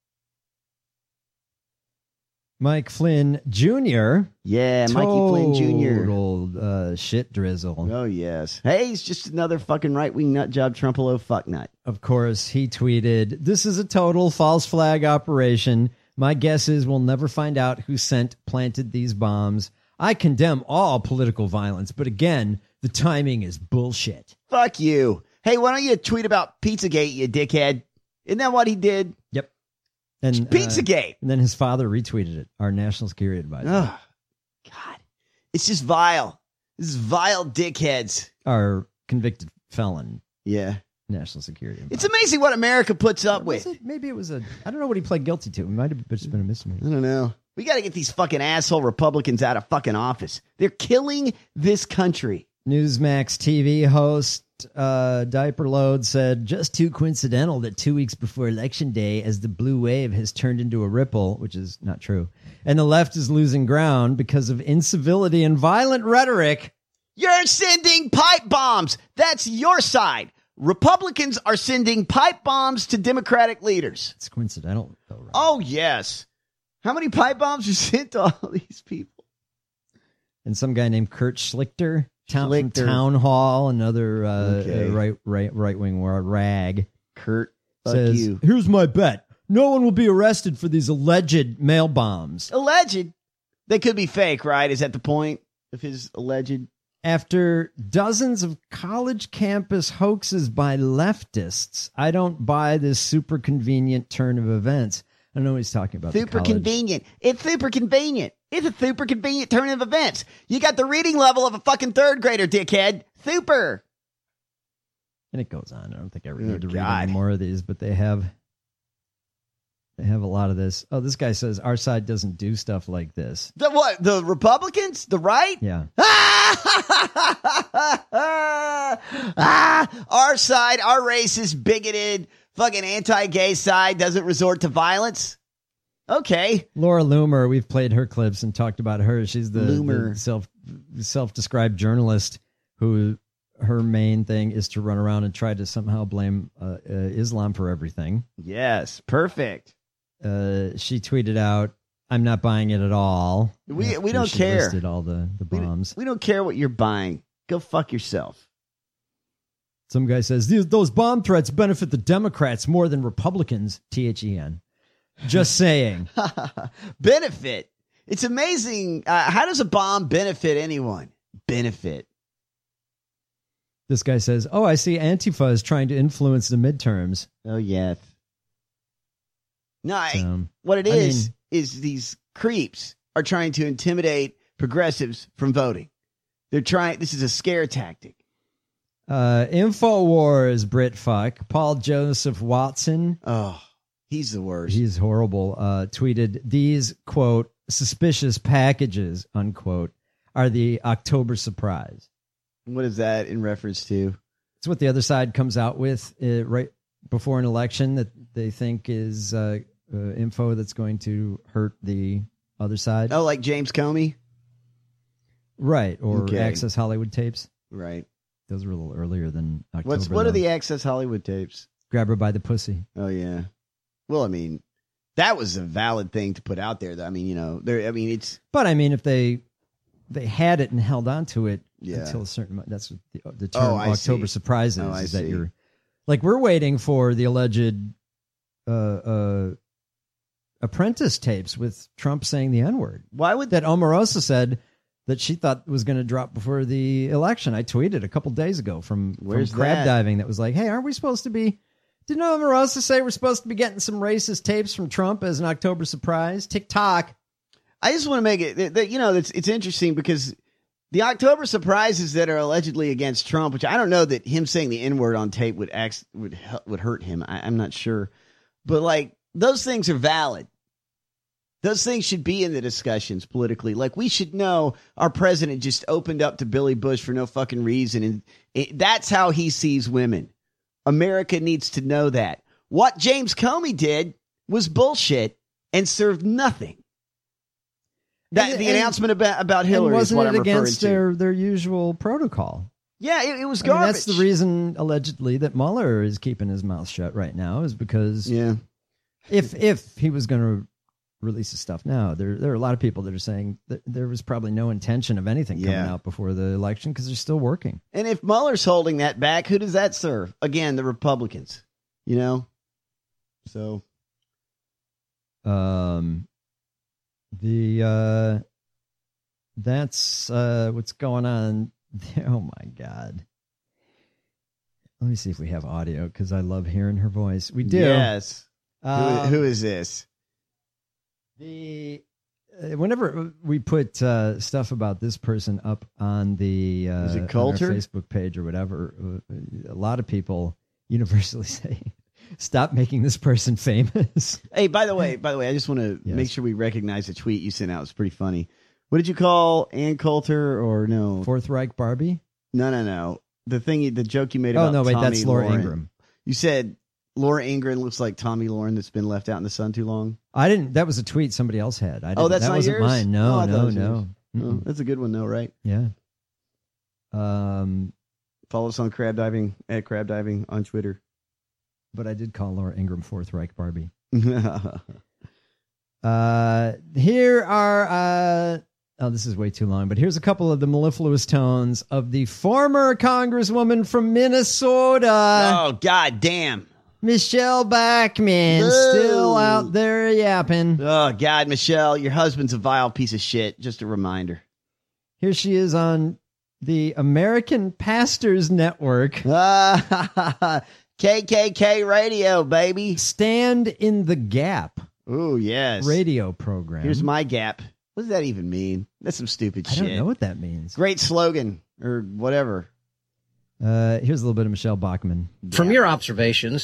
Mike Flynn Junior Yeah, Mikey Flynn Junior Total uh, shit drizzle. Oh, yes. Hey, he's just another fucking right-wing nut job, Trumpolo fucknut. Of course, he tweeted, "This is a total false flag operation. My guess is we'll never find out who sent, planted these bombs. I condemn all political violence, but again, the timing is bullshit." Fuck you. Hey, why don't you tweet about Pizzagate, you dickhead? Isn't that what he did? Yep. And Pizzagate. Uh, and then his father retweeted it, our national security advisor. Oh, God. It's just vile. This is vile dickheads. Our convicted felon. Yeah. National security advisor. It's amazing what America puts up with. It? Maybe it was a, I don't know what he pled guilty to. It might have just been a misdemeanor. I don't know. We got to get these fucking asshole Republicans out of fucking office. They're killing this country. Newsmax T V host uh, Diaper Load said, "Just too coincidental that two weeks before Election Day, as the blue wave has turned into a ripple," which is not true, "and the left is losing ground because of incivility and violent rhetoric." You're sending pipe bombs. That's your side. Republicans are sending pipe bombs to Democratic leaders. It's coincidental, though, right? Oh, yes. How many pipe bombs are sent to all these people? And some guy named Kurt Schlichter, town, Schlichter. From Town Hall, another uh, Okay. uh, right right right wing rag, Kurt, fuck says, you. "Here's my bet: no one will be arrested for these alleged mail bombs." Alleged. They could be fake, right? Is that the point of his alleged? After dozens of college campus hoaxes by leftists, I don't buy this super convenient turn of events. I don't know what he's talking about. Super convenient. It's super convenient. It's a super convenient turn of events. You got the reading level of a fucking third grader, dickhead. Super. And it goes on. I don't think I Oh, really need to read God. any more of these, but they have They have a lot of this. Oh, this guy says our side doesn't do stuff like this. The what? The Republicans? The right? Yeah. ah, our side, our racist, bigoted, fucking anti-gay side doesn't resort to violence. Okay. Laura Loomer, we've played her clips and talked about her. She's the, Loomer. the self self-described journalist who her main thing is to run around and try to somehow blame uh, uh, Islam for everything. Yes, perfect. Uh, she tweeted out, "I'm not buying it at all." We we After don't she care. Listed all the the bombs. We, we don't care what you're buying. Go fuck yourself. Some guy says these those bomb threats benefit the Democrats more than Republicans. T H E N. Just saying. Benefit. It's amazing. Uh, how does a bomb benefit anyone? Benefit. This guy says, "Oh, I see Antifa is trying to influence the midterms." Oh yes. No, I, So, what it I is mean- is these creeps are trying to intimidate progressives from voting. They're trying. This is a scare tactic. Uh, Infowars, Brit fuck, Paul Joseph Watson. Oh, he's the worst. He's horrible. Uh, tweeted these quote suspicious packages unquote are the October surprise. What is that in reference to? It's what the other side comes out with uh, right before an election that they think is uh, uh, info that's going to hurt the other side. Oh, like James Comey? Right. Or Okay. Access Hollywood tapes. Right. Those were a little earlier than October. What's what are though. the Access Hollywood tapes? Grab her by the pussy. Oh yeah. Well, I mean, that was a valid thing to put out there. Though. I mean, you know, there. I mean, it's But I mean, if they they had it and held on to it Yeah. until a certain mo- that's what the, the term Oh, I October see. surprise is, Oh, I is that see. you're like we're waiting for the alleged uh, uh, apprentice tapes with Trump saying the N-word. Why would that Omarosa said that she thought was going to drop before the election. I tweeted a couple days ago from, from Where's crab that? diving that was like, hey, aren't we supposed to be didn't Omarosa say we're supposed to be getting some racist tapes from Trump as an October surprise? TikTok. I just want to make it that, that, you know, it's it's interesting because the October surprises that are allegedly against Trump, which I don't know that him saying the N-word on tape would act, would hel- would hurt him. I, I'm not sure, but like those things are valid. Those things should be in the discussions politically. Like we should know our president just opened up to Billy Bush for no fucking reason, and it, that's how he sees women. America needs to know that. What James Comey did was bullshit and served nothing. That And- the and- announcement about about And Hillary is wasn't what it I'm referring against to. their, their usual protocol? Yeah, it, it was I mean, garbage. that's the reason, allegedly, that Mueller is keeping his mouth shut right now, is because yeah. if if he was going to release his stuff now, there there are a lot of people that are saying that there was probably no intention of anything coming Yeah. out before the election because they're still working. And if Mueller's holding that back, who does that serve? Again, the Republicans. You know. So. Um, the uh, that's uh, what's going on. Oh my God. Let me see if we have audio because I love hearing her voice. We do. Yes. Um, who, who is this? The uh, whenever we put uh, stuff about this person up on the uh, Is it on our Coulter? Facebook page or whatever, uh, a lot of people universally say, "Stop making this person famous." Hey, by the way, by the way, I just want to Yes. make sure we recognize the tweet you sent out. It's pretty funny. What did you call Ann Coulter or no? Fourth Reich Barbie? No, no, no. The thing, you- the joke you made Oh about no, wait, Tommy that's Laura Lauren. Ingram. You said Laura Ingram looks like Tommy Lauren that's been left out in the sun too long. I didn't. That was a tweet somebody else had. I didn't, Oh, that's that not wasn't yours? mine. No, Oh, I thought it no, was no. yours. Oh, Mm-mm. that's a good one though, right? Yeah. Um, Follow us on Crab Diving at Crab Diving on Twitter. but I did call Laura Ingram Fourth Reich Barbie. Uh, here are uh, oh, this is way too long, but here's a couple of the mellifluous tones of the former Congresswoman from Minnesota, oh, god damn. Michelle Bachmann, Boo. still out there yapping. Oh, God, Michelle, your husband's a vile piece of shit. Just a reminder. Here she is on the American Pastors Network. K K K radio, baby. Stand in the Gap Ooh, yes. radio program. Here's my gap. What does that even mean? That's some stupid I shit. don't know what that means. Great slogan or whatever. Uh, here's a little bit of Michelle Bachmann. From your observations,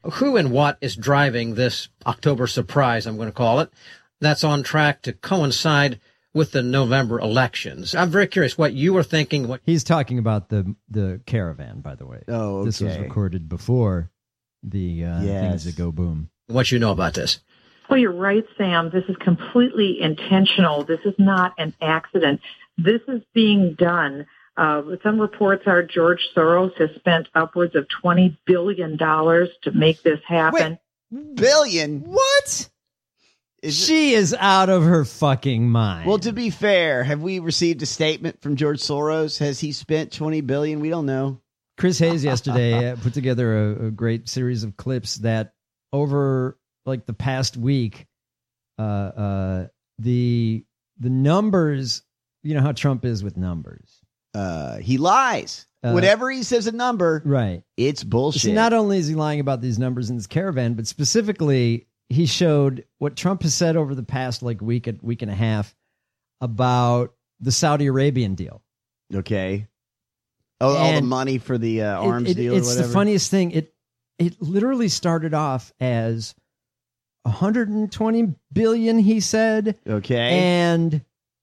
who and what is driving this October surprise, I'm going to call it, that's on track to coincide with the November elections. I'm very curious what you were thinking. What He's talking about the the caravan, by the way. Oh, okay. This was recorded before the uh, Yes. things that go boom. What you know about this? Well, you're right, Sam. This is completely intentional. This is not an accident. This is being done. Uh, some reports are George Soros has spent upwards of twenty billion dollars to make this happen. Wait, billion? What? Is she is out of her fucking mind. Well, to be fair, have we received a statement from George Soros? Has he spent twenty billion dollars? We don't know. Chris Hayes yesterday uh, put together a, a great series of clips that over like the past week, uh, uh, the the numbers, you know how Trump is with numbers. Uh, he lies. Uh, Whatever he says a number, right? It's bullshit. So not only is he lying about these numbers in his caravan, but specifically he showed what Trump has said over the past like week, a week and a half about the Saudi Arabian deal. Okay. Oh, all the money for the uh, arms it, it, deal or it's whatever. the funniest thing. It it literally started off as one hundred twenty billion, he said. Okay. And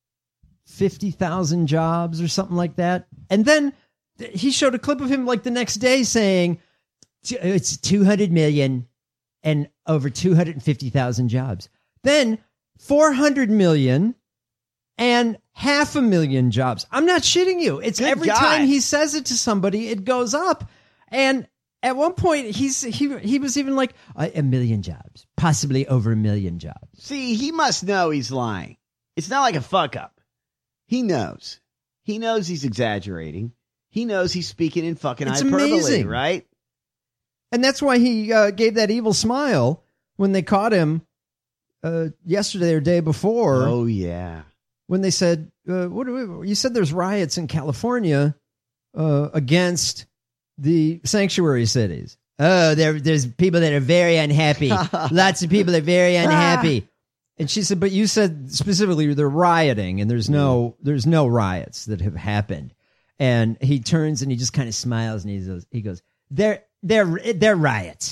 fifty thousand jobs or something like that. And then he showed a clip of him like the next day saying it's two hundred million and over two hundred fifty thousand jobs. Then four hundred million and half a million jobs. I'm not shitting you. It's Good every God. time he says it to somebody, it goes up. And at one point, he's he he was even like a, a million jobs, possibly over a million jobs. See, he must know he's lying. It's not like a fuck up. He knows. He knows he's exaggerating. He knows he's speaking in fucking It's hyperbole, amazing. right? And that's why he uh, gave that evil smile when they caught him uh, yesterday or day before. Oh, yeah. When they said, uh, "What do we, you said there's riots in California uh, against the sanctuary cities." Oh, there, there's people that are very unhappy. Lots of people are very unhappy. And she said, "But you said specifically they're rioting, and there's no, there's no riots that have happened." And he turns and he just kind of smiles and he goes, "He goes, they're they're they're riots."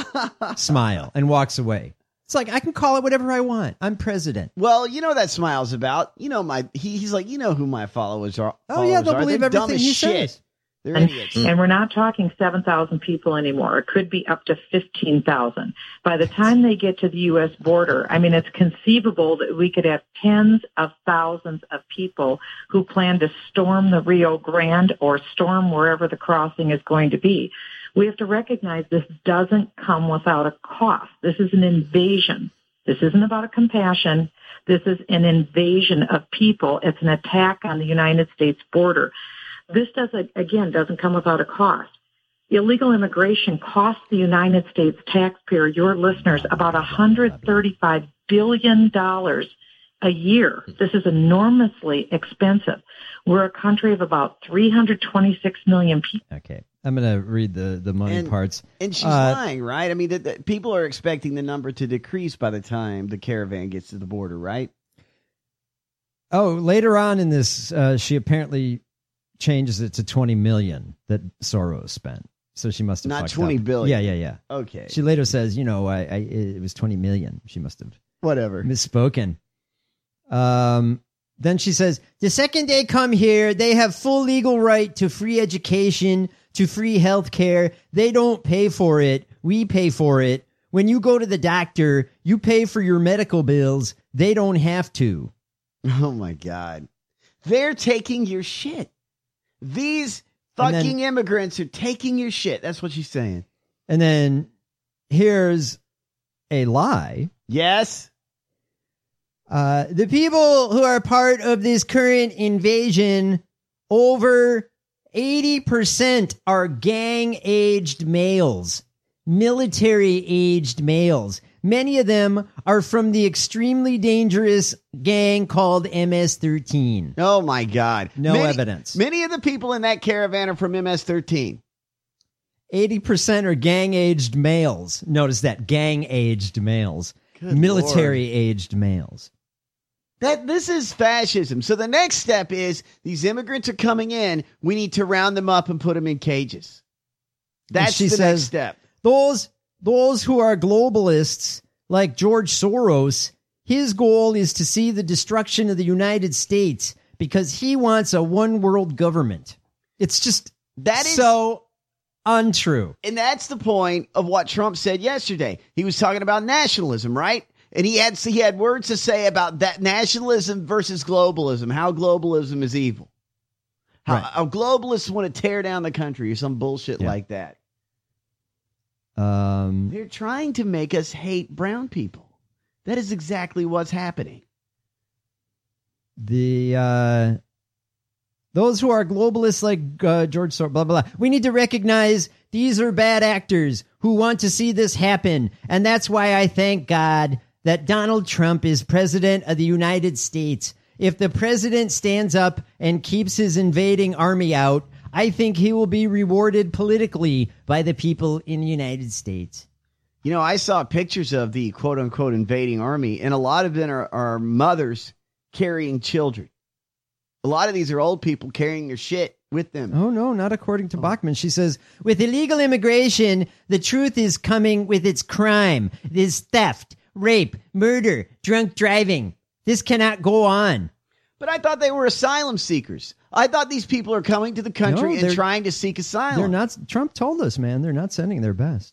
Smile and walks away. It's like, I can call it whatever I want. I'm president. Well, you know what that smile's about. You know my. He, he's like, you know who my followers are. Oh yeah, they'll are. believe They're dumb everything as he shit. says. They're And, idiots. and we're not talking seven thousand people anymore. It could be up to fifteen thousand. By the time they get to the U S border, I mean, it's conceivable that we could have tens of thousands of people who plan to storm the Rio Grande or storm wherever the crossing is going to be. We have to recognize this doesn't come without a cost. This is an invasion. This isn't about a compassion. This is an invasion of people. It's an attack on the United States border. This doesn't, again, doesn't come without a cost. Illegal immigration costs the United States taxpayer, your listeners, about one hundred thirty-five billion dollars a year. This is enormously expensive. We're a country of about three hundred twenty-six million people. Okay. I'm going to read the, the money And- parts. And she's Uh, lying, right? I mean, the, the, people are expecting the number to decrease by the time the caravan gets to the border, right? Oh, later on in this, uh, she apparently changes it to twenty million that Soros spent. So she must have Not fucked twenty up. billion. Yeah, yeah, yeah. Okay. She later says, you know, I, I it was twenty million. She must have Whatever. misspoken. Um, then she says, the second they come here, they have full legal right to free education, to free health care. They don't pay for it. We pay for it. When you go to the doctor, you pay for your medical bills. They don't have to. Oh, my God. They're taking your shit. These And then- fucking immigrants are taking your shit. That's what she's saying. And then here's a lie. Yes. Uh, the people who are part of this current invasion, over eighty percent are gang-aged males, military-aged males. Many of them are from the extremely dangerous gang called M S thirteen. Oh, my God. No Many- evidence. Many of the people in that caravan are from M S thirteen. eighty percent are gang-aged males. Notice that, gang-aged males. Good Military-aged males. That this is fascism. So the next step is these immigrants are coming in. We need to round them up and put them in cages. And That's she the says, next step. Those those who are globalists like George Soros, his goal is to see the destruction of the United States because he wants a one world government. It's just that is so untrue. And that's the point of what Trump said yesterday. He was talking about nationalism, right? And he had he had words to say about that nationalism versus globalism, how globalism is evil. How, Right. how globalists want to tear down the country or some bullshit Yeah. like that. Um, They're trying to make us hate brown people. That is exactly what's happening. the uh, those who are globalists like uh, George Soros, blah, blah, blah. We need to recognize these are bad actors who want to see this happen. And that's why I thank God that Donald Trump is president of the United States. If the president stands up and keeps his invading army out, I think he will be rewarded politically by the people in the United States. You know, I saw pictures of the quote unquote invading army, and a lot of them are, are mothers carrying children. A lot of these are old people carrying their shit with them. Oh, no, not according to Bachman. She says, with illegal immigration, the truth is coming with its crime. It is theft, rape, murder, drunk driving. This cannot go on. But I thought they were asylum seekers. I thought these people are coming to the country No, and they're- trying to seek asylum. They're not. Trump told us, man, they're not sending their best.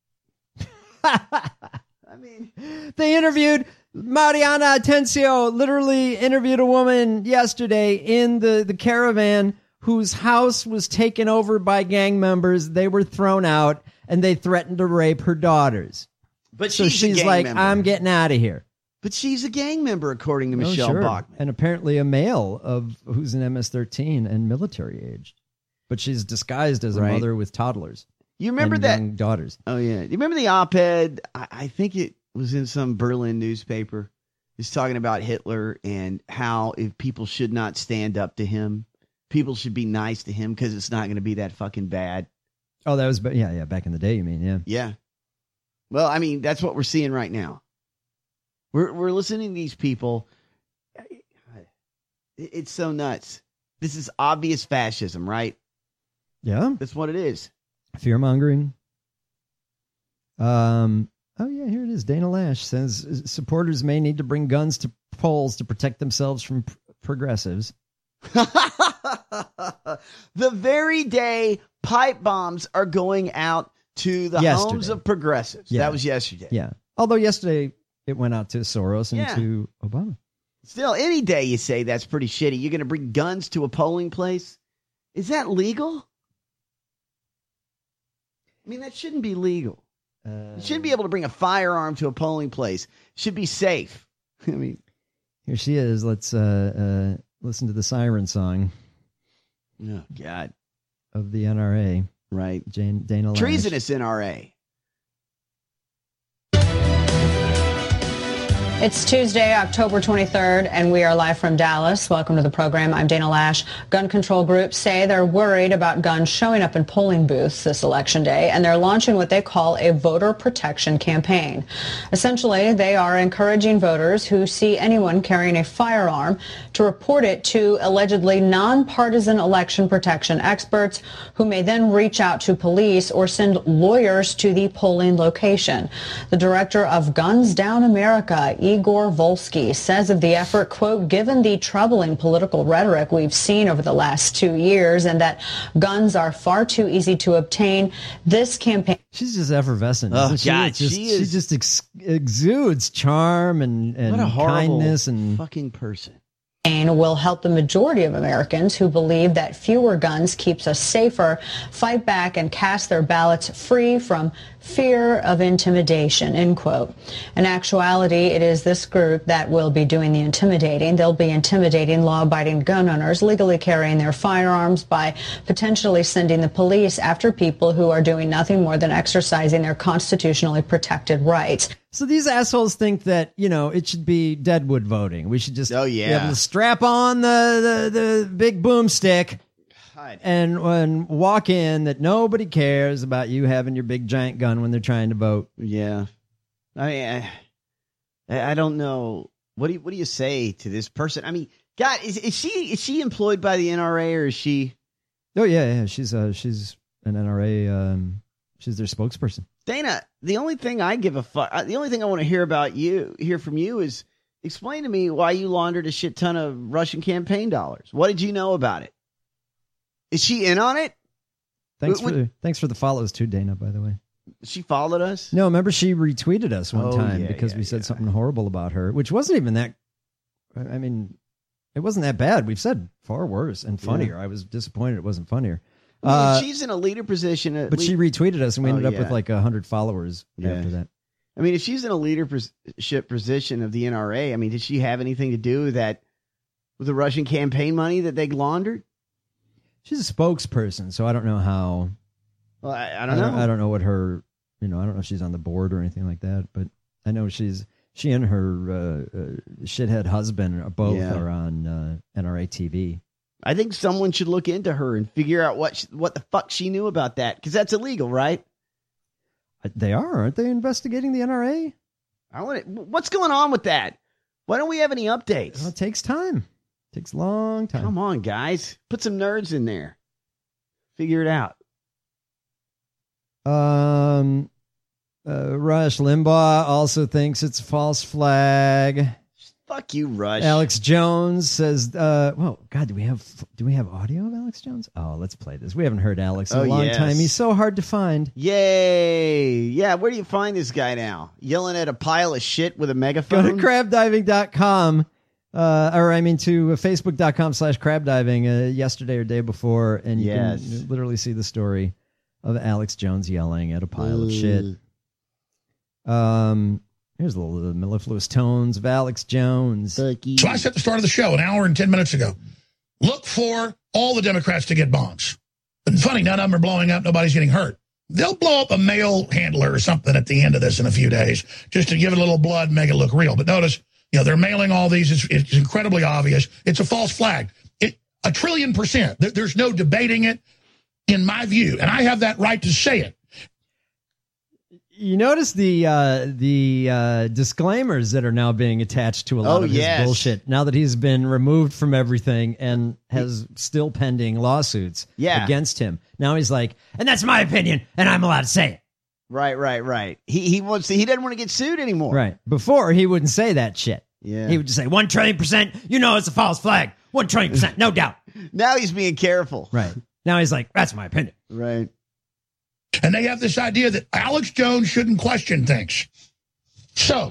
I mean, They interviewed Mariana Atencio, literally interviewed a woman yesterday in the, the caravan whose house was taken over by gang members. They were thrown out and they threatened to rape her daughters. But so she's a she's gang like, member. I'm getting out of here. But she's a gang member, according to Oh, Michelle sure. Bachman. And apparently a male of who's an M S thirteen and military aged. But she's disguised as a Right. mother with toddlers. You remember and that? young daughters. Oh, yeah. You remember the op-ed? I, I think it was in some Berlin newspaper. It's talking about Hitler and how if people should not stand up to him, people should be nice to him because it's not going to be that fucking bad. Oh, that was, ba- yeah, yeah, back in the day, you mean, yeah. Yeah. Well, I mean, that's what we're seeing right now. We're we're listening to these people. It- It's so nuts. This is obvious fascism, right? Yeah. That's what it is. Fear mongering. Um. Oh yeah, here it is. Dana Lash says supporters may need to bring guns to polls to protect themselves from pr- progressives. The very day pipe bombs are going out to the Yesterday. homes of progressives. Yeah. That was yesterday. Yeah. Although yesterday it went out to Soros and Yeah. to Obama. Still, any day you say that's pretty shitty. You're going to bring guns to a polling place? Is that legal? I mean, that shouldn't be legal. Uh, You shouldn't be able to bring a firearm to a polling place. It should be safe. I mean, Here she is. Let's uh, uh, listen to the siren song oh, God. of the N R A. Right. Jane, Dana Lash. Treasonous N R A. It's Tuesday, October twenty-third, and we are live from Dallas. Welcome to the program. I'm Dana Lash. Gun control groups say they're worried about guns showing up in polling booths this election day, and they're launching what they call a voter protection campaign. Essentially, they are encouraging voters who see anyone carrying a firearm to report it to allegedly nonpartisan election protection experts who may then reach out to police or send lawyers to the polling location. The director of Guns Down America, Igor Volsky, says of the effort, quote, given the troubling political rhetoric we've seen over the last two years and that guns are far too easy to obtain, this campaign... She's just effervescent. Oh, isn't she? God, It's just, she she is- just ex- exudes charm and, and What a horrible kindness and fucking person. will help the majority of Americans who believe that fewer guns keeps us safer fight back and cast their ballots free from fear of intimidation, end quote. In actuality, it is this group that will be doing the intimidating. They'll be intimidating law-abiding gun owners legally carrying their firearms by potentially sending the police after people who are doing nothing more than exercising their constitutionally protected rights. So these assholes think that, you know, it should be Deadwood voting. We should just Oh, be yeah. able to strap on the, the, the big boomstick and, and walk in that nobody cares about you having your big giant gun when they're trying to vote. Yeah. I mean, I, I don't know. What do you, what do you say to this person? I mean, God, is, is she is she employed by the N R A or is she? Oh, yeah, yeah. She's, uh, she's an N R A um, She's their spokesperson. Dana, the only thing I give a fuck, the only thing I want to hear about you, hear from you is explain to me why you laundered a shit ton of Russian campaign dollars. What did you know about it? Is she in on it? Thanks what, for the, thanks for the follows too, Dana, by the way. She followed us? No, remember she retweeted us one oh, time yeah, because yeah, we said yeah. something horrible about her, which wasn't even that, I mean, it wasn't that bad. We've said far worse and funnier. Yeah. I was disappointed it wasn't funnier. I mean, uh, she's in a leader position. At but least, she retweeted us and we ended oh, up yeah. with like a hundred followers yeah. after that. I mean, if she's in a leadership position of the N R A, I mean, did she have anything to do with that, with the Russian campaign money that they laundered? She's a spokesperson, so I don't know how. Well, I, I don't I know. Don't, I don't know what her, you know, I don't know if she's on the board or anything like that, but I know she's, she and her uh, uh, shithead husband are both Yeah. are on uh, N R A T V. I think someone should look into her and figure out what she, what the fuck she knew about that, because that's illegal, right? They are, aren't they? Investigating the N R A. I want. What's going on with that? Why don't we have any updates? Well, it takes time. It takes a long time. Come on, guys, put some nerds in there. Figure it out. Um, uh, Rush Limbaugh also thinks it's a false flag. Fuck you, Rush. Alex Jones says, uh, well, God, do we have, do we have audio of Alex Jones? Oh, let's play this. We haven't heard Alex in Oh, a long yes. time. He's so hard to find. Yay. Yeah, where do you find this guy now? Yelling at a pile of shit with a Go megaphone? to crab diving dot com, uh, or I mean to facebook dot com slash crab diving uh, yesterday or day before, and you Yes. can literally see the story of Alex Jones yelling at a pile of shit. Um, here's a little of the mellifluous tones of Alex Jones. So I said at the start of the show, an hour and ten minutes ago, look for all the Democrats to get bombs. And funny, none of them are blowing up. Nobody's getting hurt. They'll blow up a mail handler or something at the end of this in a few days just to give it a little blood and make it look real. But notice, you know, they're mailing all these. It's, it's incredibly obvious. It's a false flag. It, a trillion percent. There, there's no debating it, in my view. And I have that right to say it. You notice the uh, the uh, disclaimers that are now being attached to a lot Oh, of his yes. bullshit now that he's been removed from everything and has still pending lawsuits Yeah. against him. Now he's like, and that's my opinion, and I'm allowed to say it. Right, right, right. He he wants to, he doesn't want to get sued anymore. Right. Before, he wouldn't say that shit. Yeah. He would just say, one trillion percent, you know it's a false flag. One trillion percent, no doubt. Now he's being careful. Right. Now he's like, that's my opinion. Right. And they have this idea that Alex Jones shouldn't question things. So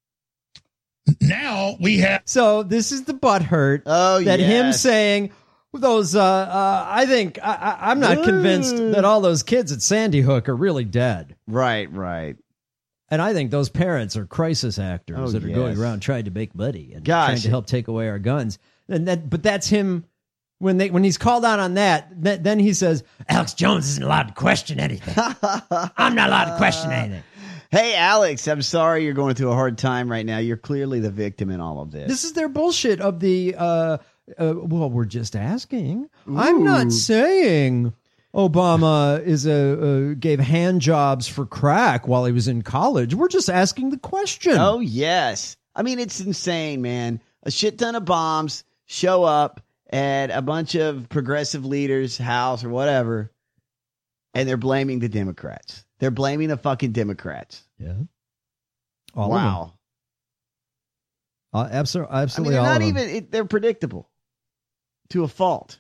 now we have. So this is the butthurt Oh, that him yes. saying those. Uh, uh, I think I, I, I'm not convinced that all those kids at Sandy Hook are really dead. Right, right. And I think those parents are crisis actors Oh, that are yes. going around trying to make money and Gosh. trying to help take away our guns. And that, but that's him. When they when he's called out on that, th- then he says, Alex Jones isn't allowed to question anything. I'm not allowed to question anything. Hey, Alex, I'm sorry you're going through a hard time right now. You're clearly the victim in all of this. This is their bullshit of the, uh, uh, well, we're just asking. I'm not saying Obama is a, uh, gave hand jobs for crack while he was in college. We're just asking the question. Oh, yes. I mean, it's insane, man. A shit ton of bombs show up at a bunch of progressive leaders' house or whatever, and they're blaming the Democrats. They're blaming the fucking Democrats. Yeah. All wow. Uh, absolutely, absolutely I mean, all they're of not them. even, it, they're predictable to a fault.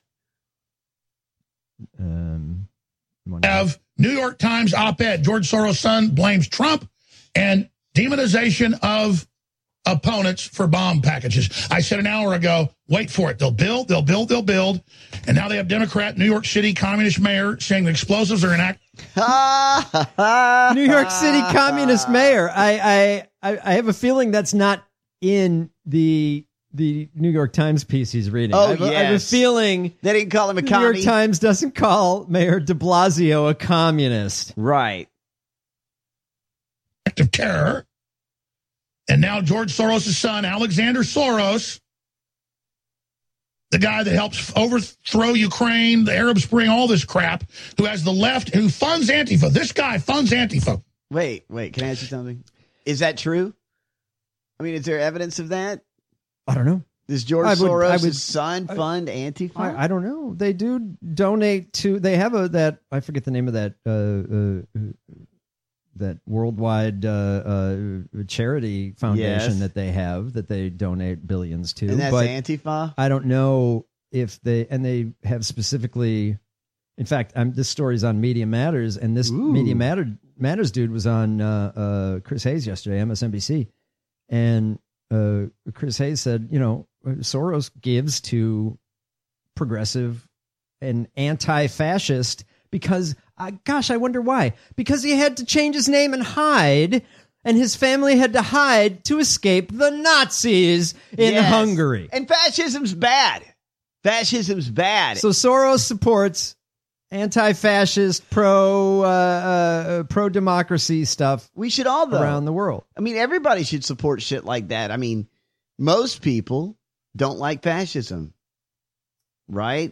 Um, have New York Times op-ed. George Soros' son blames Trump and demonization of opponents for bomb packages. I said an hour ago, wait for it. They'll build, they'll build, they'll build. And now they have Democrat New York City communist mayor saying the explosives are an act. New York City communist mayor. I, I, I I have a feeling that's not in the the New York Times piece he's reading. Oh, I have, a, I have a yes. feeling They didn't call him a the commie. New York Times doesn't call Mayor de Blasio a communist. Right. Act of terror. And now George Soros' son, Alexander Soros, the guy that helps overthrow Ukraine, the Arab Spring, all this crap, who has the left, who funds Antifa. This guy funds Antifa. Wait, wait. Can I ask you something? Is that true? I mean, is there evidence of that? I don't know. Does George I would- Soros' I would- son fund Antifa? I, I don't know. They do donate to. They have a that I forget the name of that uh, uh, that worldwide uh, uh, charity foundation Yes. that they have that they donate billions to. And that's but Antifa? I don't know if they and they have specifically. In fact, I'm, this story's on Media Matters, and this Ooh. Media Matter, Matters dude was on uh, uh, Chris Hayes yesterday, M S N B C, and uh, Chris Hayes said, you know, Soros gives to progressive and anti-fascist because, uh, gosh, I wonder why. Because he had to change his name and hide, and his family had to hide to escape the Nazis in Yes. Hungary. And fascism's bad. Fascism's bad. So Soros supports anti-fascist, pro uh, uh, pro democracy stuff. We should all though. around the world. I mean, everybody should support shit like that. I mean, most people don't like fascism, right?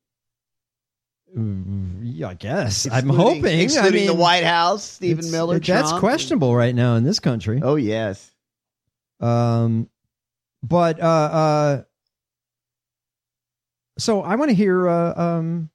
Yeah, I guess. Excluding- I'm hoping. excluding I mean, the White House, Stephen it's- Miller, That's Trump. questionable right now in this country. Oh yes. Um, but uh, uh, so I want to hear. Uh, um,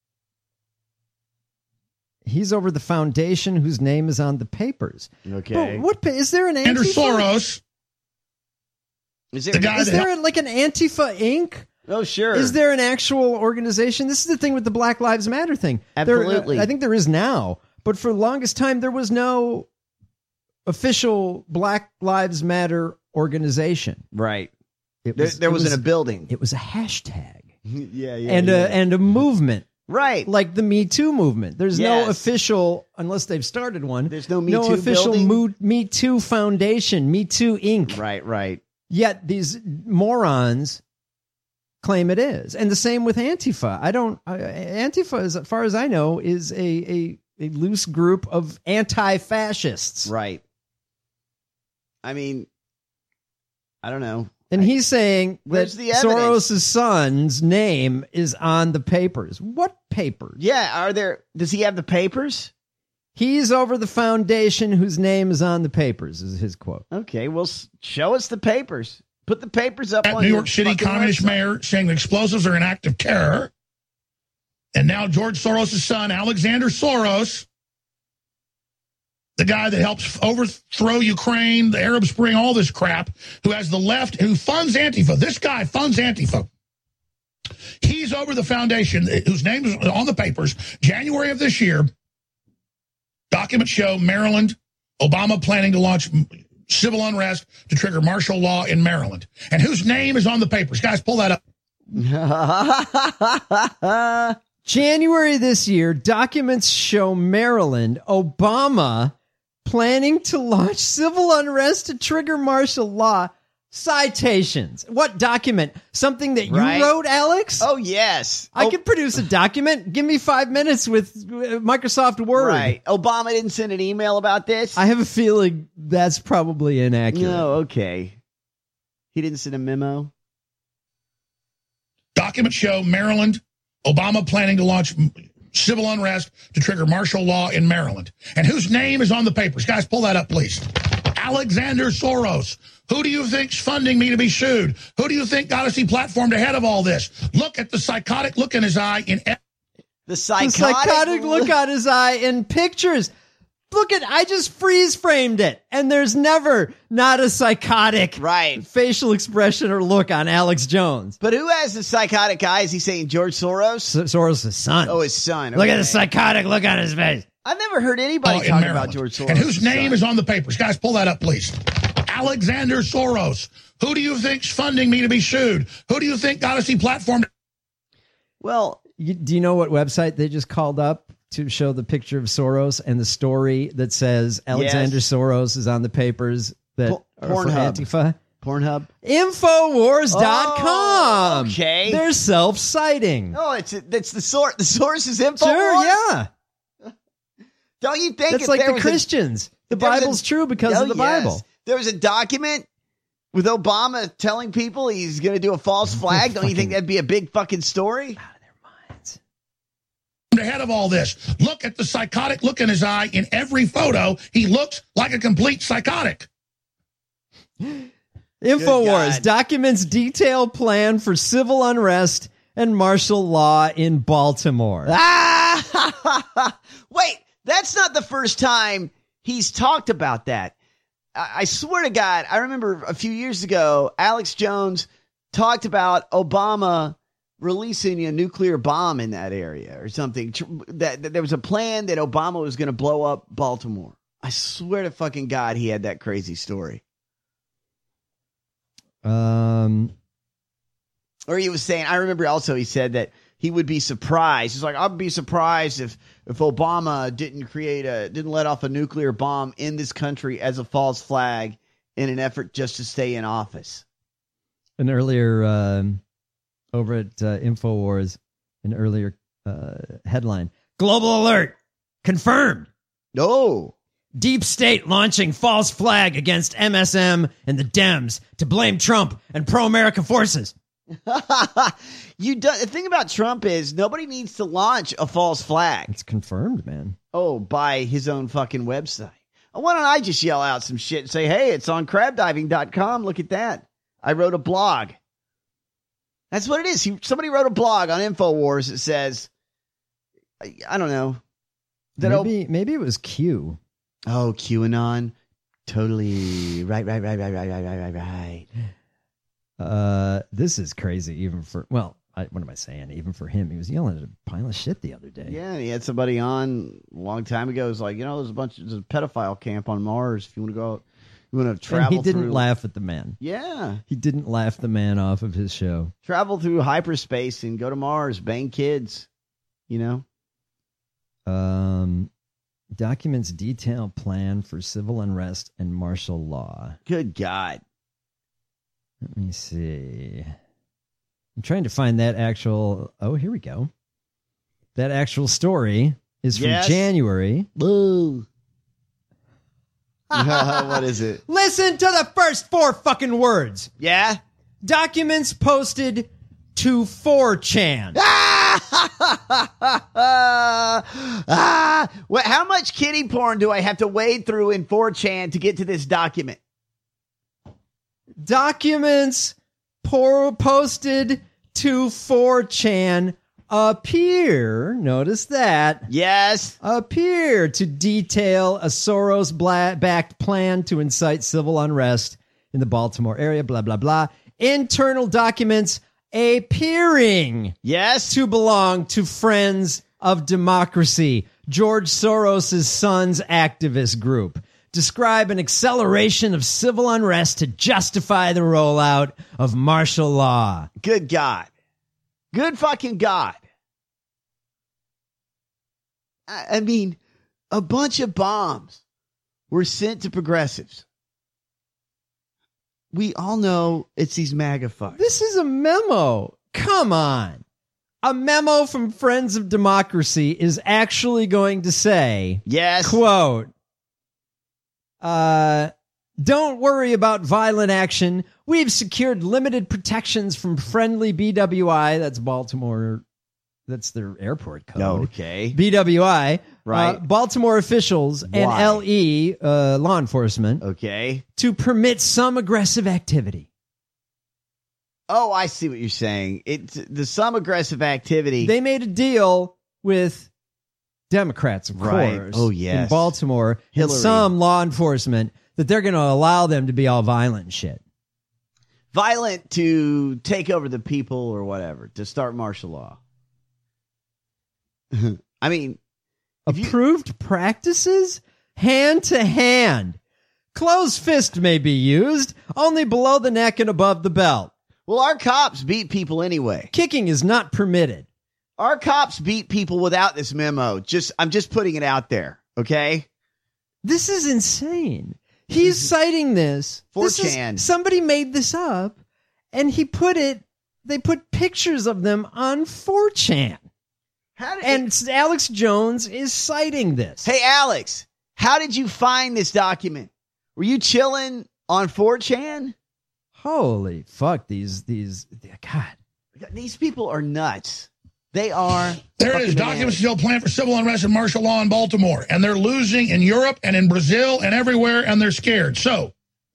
he's over the foundation whose name is on the papers. Okay. But what pa- is there an Andrew Antifa? Soros. Is there, The guy Is that there like an Antifa Incorporated? Oh, sure. Is there an actual organization? This is the thing with the Black Lives Matter thing. There- Absolutely. I think there is now, but for the longest time, there was no official Black Lives Matter organization. Right. It There, was, there it was, was in a building. It was a hashtag yeah, yeah. and yeah. a and a movement, right. like the Me Too movement. There's no Yes. official, unless they've started one. There's no Me no Too official building? Mo- Me Too Foundation, Me Too Incorporated. Right, right. Yet these morons claim it is, and the same with Antifa. I don't. I, Antifa, as far as I know, is a a, a loose group of anti-fascists. Right. I mean, I don't know. And he's saying that Where's the evidence? Soros' son's name is on the papers. What papers? Yeah, are there? Does he have the papers? He's over the foundation whose name is on the papers, is his quote. Okay, well, s- show us the papers. Put the papers up At on New your York City fucking communist website. mayor saying the explosives are an act of terror. And now George Soros' son, Alexander Soros, the guy that helps overthrow Ukraine, the Arab Spring, all this crap, who has the left, who funds Antifa. This guy funds Antifa. He's over the foundation, whose name is on the papers, January of this year. Documents show Maryland, Obama planning to launch civil unrest to trigger martial law in Maryland. And whose name is on the papers? Guys, pull that up. January this year, documents show Maryland, Obama planning to launch civil unrest to trigger martial law. Citations. What document? Something that you Right. wrote, Alex? Oh, yes. I Oh, could produce a document. Give me five minutes with uh, Microsoft Word. Right. Obama didn't send an email about this? I have a feeling that's probably inaccurate. No, okay. He didn't send a memo? Documents show Maryland, Obama planning to launch civil unrest to trigger martial law in Maryland. And whose name is on the papers? Guys, pull that up, please. Alexander Soros. Who do you think's funding me to be sued? Who do you think got us deplatformed ahead of all this? Look at the psychotic look in his eye in The The psychotic, psychotic look on his eye in pictures. Look at, I just freeze framed it. And there's never not a psychotic right. facial expression or look on Alex Jones. But who has the psychotic eye? Is he saying George Soros? So, Soros' son. Oh, his son. Look at Okay. the psychotic look on his face. I've never heard anybody Oh, in talk Maryland. about George Soros. And whose name is on the papers? Guys, pull that up, please. Alexander Soros. Who do you think's funding me to be sued? Who do you think got us deplatformed? Well, you, do you know what website they just called up to show the picture of Soros and the story that says Alexander Yes. Soros is on the papers that Po- are for Pornhub. Antifa? Pornhub? Infowars dot com. Oh, okay. They're self-citing. Oh, it's it's the source. The source is info. Sure, yeah. Don't you think That's if like there the was a- Christians. The if there was a- Bible's true because Oh, of the yes. Bible. There was a document with Obama telling people he's going to do a false flag. Don't you think that'd be a big fucking story? Ahead of all this, look at the psychotic look in his eye in every photo. He looks like a complete psychotic. InfoWars documents detailed plan for civil unrest and martial law in Baltimore. Ah! Wait, that's not the first time he's talked about that. I, I swear to God, I remember a few years ago, Alex Jones talked about Obama releasing a nuclear bomb in that area or something. That, that there was a plan that Obama was going to blow up Baltimore. I swear to fucking God, he had that crazy story. Um, or he was saying, I remember also he said that he would be surprised. He's like, I'd be surprised if, if Obama didn't create a, didn't let off a nuclear bomb in this country as a false flag in an effort just to stay in office. An earlier, um, over at uh, InfoWars, an earlier uh, headline, Global Alert, confirmed. No. Deep State launching false flag against M S M and the Dems to blame Trump and pro-America forces. you do, the thing about Trump is nobody needs to launch a false flag. It's confirmed, man. Oh, by his own fucking website. Why don't I just yell out some shit and say, hey, it's on crab diving dot com. Look at that. I wrote a blog. That's what it is. He, somebody wrote a blog on InfoWars that says, I, I don't know. That maybe, maybe it was Q. Oh, QAnon. Totally. Right, right, right, right, right, right, right, right, right. Uh, this is crazy even for, well, I, what am I saying? Even for him, he was yelling at a pile of shit the other day. Yeah, he had somebody on a long time ago. It was like, you know, there's a bunch of, there's a pedophile camp on Mars. If you want to go out, you want to travel and he didn't through, laugh at the man. Yeah. He didn't laugh the man off of his show. Travel through hyperspace and go to Mars, bang kids, you know? Um... Documents detailed plan for civil unrest and martial law. Good God. Let me see. I'm trying to find that actual... Oh, here we go. That actual story is from yes. January. Boo. What is it? Listen to the first four fucking words. Yeah? Documents posted to four chan. ah, what, how much kiddie porn do I have to wade through in four chan to get to this document? Documents por- posted to four chan appear, notice that. Yes. Appear to detail a Soros-backed plan to incite civil unrest in the Baltimore area, blah, blah, blah. Internal documents appearing yes to belong to Friends of Democracy, George Soros' son's activist group, describe an acceleration of civil unrest to justify the rollout of martial law. Good God. Good fucking God. I, I mean, a bunch of bombs were sent to progressives. We all know it's these MAGA fucks. This is a memo. Come on. A memo from Friends of Democracy is actually going to say, yes, quote, uh, don't worry about violent action. We've secured limited protections from friendly B W I. That's Baltimore. That's their airport code. Okay. B W I. Right. Uh, Baltimore officials and Why? L E, uh, law enforcement. Okay. To permit some aggressive activity. Oh, I see what you're saying. It's the some aggressive activity. They made a deal with Democrats, of right. course. Oh, yes. In Baltimore. Hillary. And some law enforcement that they're going to allow them to be all violent and shit. Violent to take over the people or whatever, to start martial law. I mean, approved you- practices hand to hand. Closed fist may be used, only below the neck and above the belt. Well, our cops beat people anyway. Kicking is not permitted. Our cops beat people without this memo. Just, I'm just putting it out there. Okay. This is insane. He's citing this. four This chan. is, somebody made this up and he put it, they put pictures of them on four chan. How did and it, Alex Jones is citing this. Hey, Alex, how did you find this document? Were you chilling on four chan? Holy fuck, these, these, God. These people are nuts. They are. There it is. Documents still plan for civil unrest and martial law in Baltimore. And they're losing in Europe and in Brazil and everywhere, and they're scared. So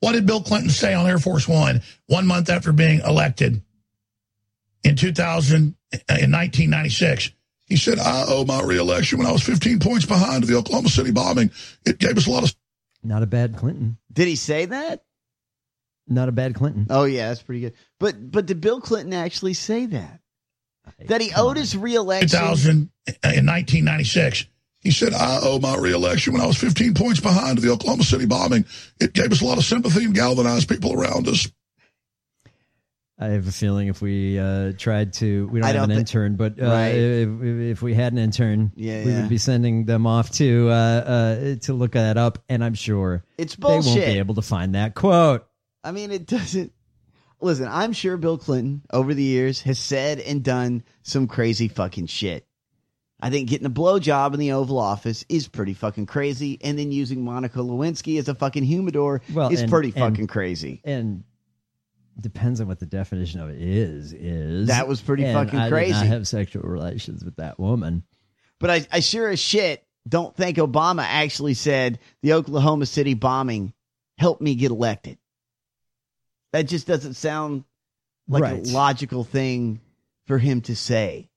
What did Bill Clinton say on Air Force One one month after being elected in two thousand, in nineteen ninety-six? He said, I owe my reelection when I was fifteen points behind the Oklahoma City bombing. It gave us a lot of... Not a bad Clinton. Did he say that? Not a bad Clinton. Oh, yeah, that's pretty good. But but did Bill Clinton actually say that? Hey, that he owed on. his reelection? two thousand, in nineteen ninety-six. He said, I owe my reelection when I was fifteen points behind the Oklahoma City bombing. It gave us a lot of sympathy and galvanized people around us. I have a feeling if we uh, tried to, we don't I have don't an thi- intern, but uh, Right. if, if we had an intern, Yeah, we yeah. would be sending them off to uh, uh, to look that up, and I'm sure It's they won't bullshit. be able to find that quote. I mean, it doesn't. Listen, I'm sure Bill Clinton over the years has said and done some crazy fucking shit. I think getting a blowjob in the Oval Office is pretty fucking crazy, and then using Monica Lewinsky as a fucking humidor Well, is and- pretty and- fucking crazy. And depends on what the definition of it is. Is That was pretty and fucking I crazy. Did not have sexual relations with that woman. But I, I sure as shit don't think Obama actually said the Oklahoma City bombing helped me get elected. That just doesn't sound like Right. a logical thing for him to say.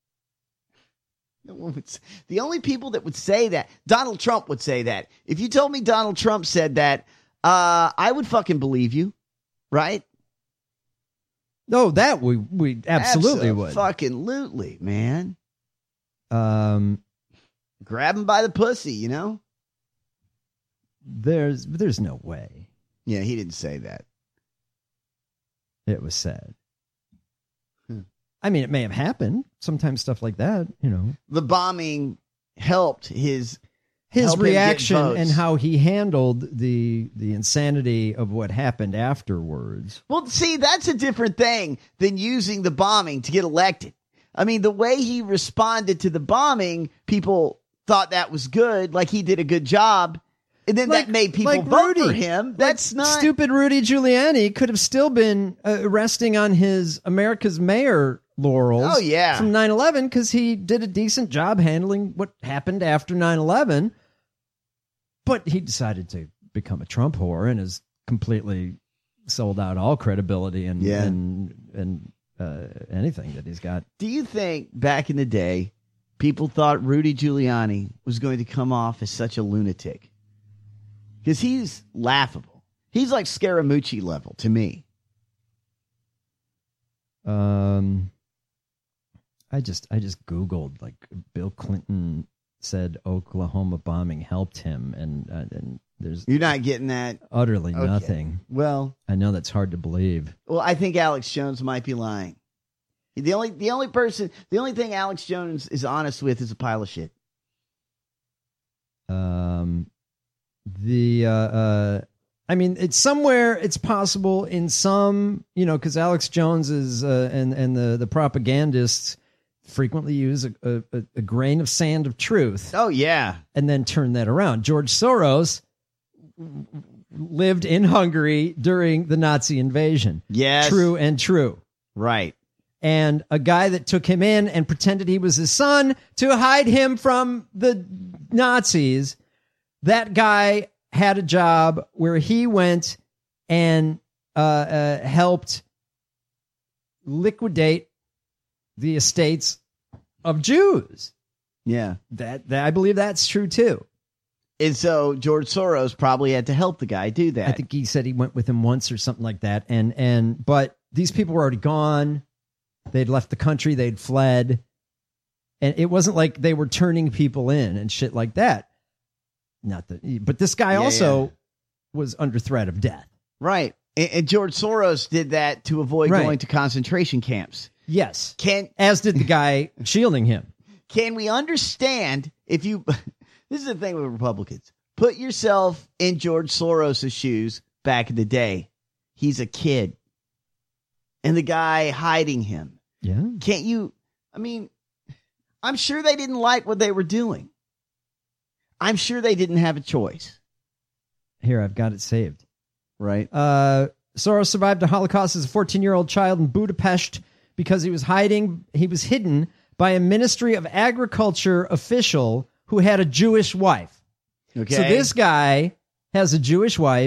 No one would s- The only people that would say that, Donald Trump would say that. If you told me Donald Trump said that, uh, I would fucking believe you, right? No, that we we absolutely would. Fucking lootly, man. Um, Grab him by the pussy, you know? there's there's no way Yeah, he didn't say that. it was said. Hmm. I mean, it may have happened. Sometimes stuff like that, you know. The bombing helped his His help him get reaction votes. and how he handled the the insanity of what happened afterwards. Well, see, that's a different thing than using the bombing to get elected. I mean, the way he responded to the bombing, people thought that was good, like he did a good job, and then Like- that made people like vote Rudy. for him. That's not Stupid Rudy Giuliani could have still been uh, resting on his America's mayor laurels. Oh, yeah. From nine eleven, because he did a decent job handling what happened after nine eleven. But he decided to become a Trump whore and has completely sold out all credibility and Yeah. and and uh, anything that he's got. Do you think back in the day, people thought Rudy Giuliani was going to come off as such a lunatic? Because he's laughable. He's like Scaramucci level to me. Um, I just I just Googled like Bill Clinton said Oklahoma bombing helped him, and uh, and there's You're not getting that. utterly Okay. nothing. Well, I know that's hard to believe. well, I think Alex Jones might be lying. The only the only person, the only thing Alex Jones is honest with is a pile of shit. Um, the uh, uh, I mean, it's somewhere. It's possible in some, you know, because Alex Jones is uh, and and the the propagandists frequently use a, a, a grain of sand of truth. Oh yeah, and then turn that around. George Soros lived in Hungary during the Nazi invasion. Yes. True and true. Right. And a guy that took him in and pretended he was his son to hide him from the Nazis, that guy had a job where he went and uh, uh, helped liquidate the estates of Jews. Yeah. That, that I believe that's true too. And so George Soros probably had to help the guy do that. I think he said he went with him once or something like that. And and but these people were already gone. They'd left the country. They'd fled. And it wasn't like they were turning people in and shit like that. Not that, but this guy Yeah, also yeah. was under threat of death. Right. And, and George Soros did that to avoid Right. going to concentration camps. Yes. Can As did the guy shielding him. Can we understand if you this is the thing with Republicans. Put yourself in George Soros' shoes back in the day. He's a kid. And the guy hiding him. Yeah. Can't you I mean, I'm sure they didn't like what they were doing. I'm sure they didn't have a choice. Here, I've got it saved. Right. Uh, Soros survived the Holocaust as a fourteen-year-old child in Budapest because he was hiding. He was hidden by a Ministry of Agriculture official who had a Jewish wife. Okay. So this guy has a Jewish wife.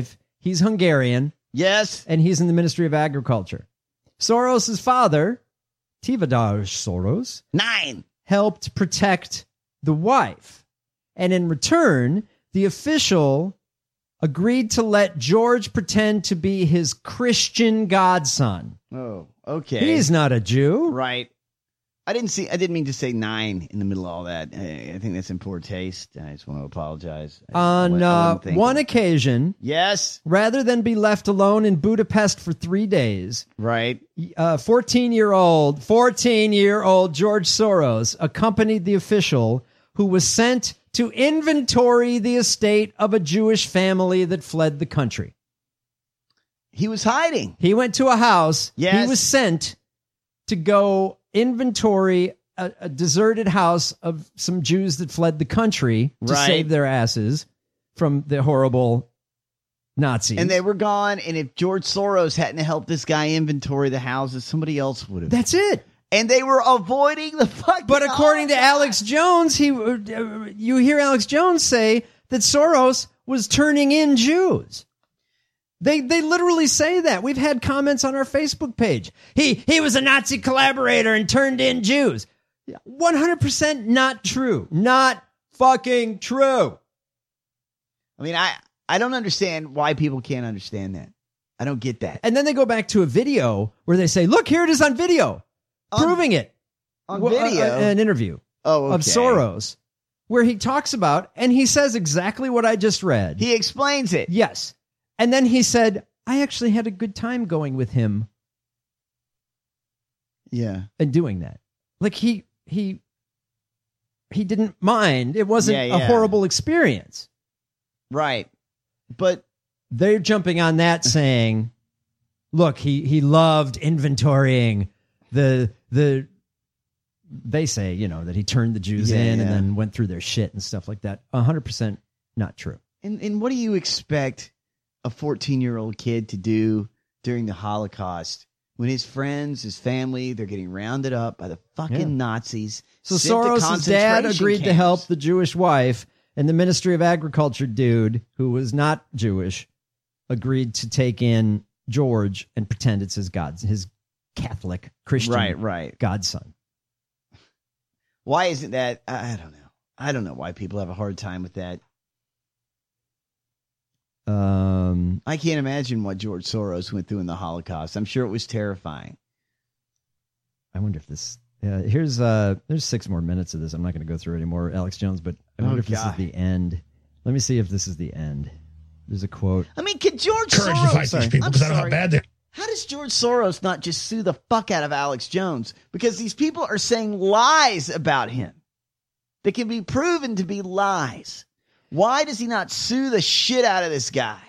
He's Hungarian. Yes. And he's in the Ministry of Agriculture. Soros' father, Tivadar Soros, nine, helped protect the wife. And in return, the official agreed to let George pretend to be his Christian godson. Oh, okay. He's not a Jew. Right. I didn't see. I didn't mean to say nine in the middle of all that. I, I think that's in poor taste. I just want to apologize. I, On I uh, think one occasion, yes, rather than be left alone in Budapest for three days, right, uh, fourteen-year-old, fourteen-year-old George Soros accompanied the official who was sent to inventory the estate of a Jewish family that fled the country. He was hiding. He went to a house. Yes. He was sent to go inventory a, a deserted house of some Jews that fled the country to Right. save their asses from the horrible Nazis. And they were gone. And if George Soros hadn't helped this guy inventory the houses, somebody else would have. That's it. And they were avoiding the fucking. But according to Alex Jones, he uh, you hear Alex Jones say that Soros was turning in Jews. They they literally say that. We've had comments on our Facebook page. He he was a Nazi collaborator and turned in Jews. one hundred percent not true. Not fucking true. I mean, I, I don't understand why people can't understand that. I don't get that. And then they go back to a video where they say, look, here it is on video, proving it. On Well, uh, video? uh, an interview Oh, of okay. Soros where he talks about, and he says exactly what I just read. He explains it. Yes. And then he said, I actually had a good time going with him Yeah. and doing that. Like he he he didn't mind. It wasn't Yeah, a yeah. horrible experience. Right. But they're jumping on that saying, look, he he loved inventorying the the they say, you know, that he turned the Jews Yeah, in and yeah. then went through their shit and stuff like that. one hundred percent not true. And and what do you expect a fourteen-year-old kid to do during the Holocaust when his friends, his family, they're getting rounded up by the fucking Yeah. Nazis? So sent to Soros' dad concentration agreed to camps. help the Jewish wife, and the Ministry of Agriculture dude, who was not Jewish, agreed to take in George and pretend it's his god, his Catholic Christian Right, right. godson. Why isn't that? I I don't know. I don't know why people have a hard time with that. Um, I can't imagine what George Soros went through in the Holocaust. I'm sure it was terrifying. I wonder if this. Uh, here's uh, there's six more minutes of this. I'm not going to go through anymore, Alex Jones. But I wonder Oh, if this God. is the end. Let me see if this is the end. There's a quote. I mean, can George Courage Soros to fight these people I'm because I know how sorry. bad they're. How does George Soros not just sue the fuck out of Alex Jones? Because these people are saying lies about him that can be proven to be lies. Why does he not sue the shit out of this guy?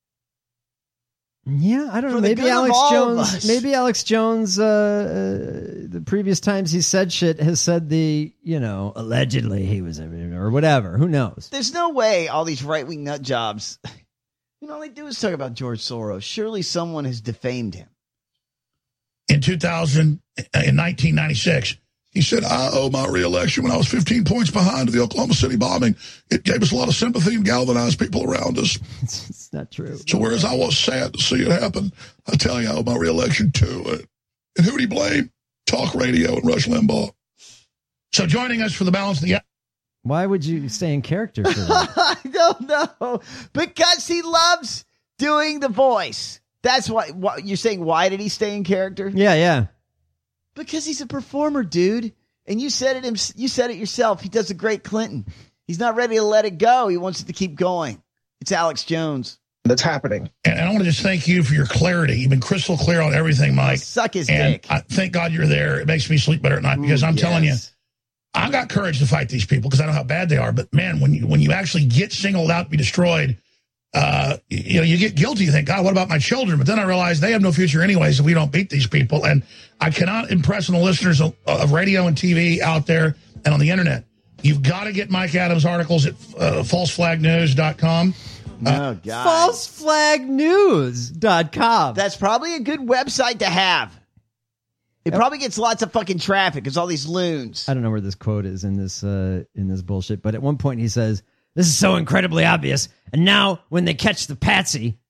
Yeah, I don't For know. the Maybe good of Alex all of Jones. us. Maybe Alex Jones. Uh, uh, the previous times he said shit has said the you know allegedly he was or whatever. Who knows? There's no way all these right wing nut jobs, you know, all they do is talk about George Soros. Surely someone has defamed him. In two thousand, in nineteen ninety-six, he said, I owe my reelection when I was fifteen points behind the Oklahoma City bombing. It gave us a lot of sympathy and galvanized people around us. It's, it's not true. So whereas I was sad to see it happen, I tell you, I owe my reelection to it. And who do you blame? Talk radio and Rush Limbaugh. So joining us for the balance of the... Why would you stay in character for that? I don't know. Because he loves doing the voice. That's why, why you're saying, why did he stay in character? Yeah, yeah. Because he's a performer, dude. And you said it him- you said it yourself. He does a great Clinton. He's not ready to let it go. He wants it to keep going. It's Alex Jones. That's happening. And I want to just thank you for your clarity. You've been crystal clear on everything, Mike. Suck his and dick. I, thank God you're there. It makes me sleep better at night because I'm Ooh, telling you, yes. I've got courage to fight these people because I know how bad they are. But man, when you when you actually get singled out to be destroyed, uh, you, you know, you get guilty. You think, God, what about my children? But then I realize they have no future anyways if we don't beat these people. And I cannot impress on the listeners of, of radio and T V out there and on the internet. You've got to get Mike Adams' articles at uh, false flag news dot com. Oh, God. false flag news dot com. That's probably a good website to have. It probably gets lots of fucking traffic because all these loons. I don't know where this quote is in this uh, in this bullshit, but at one point he says, "This is so incredibly obvious, and now when they catch the patsy,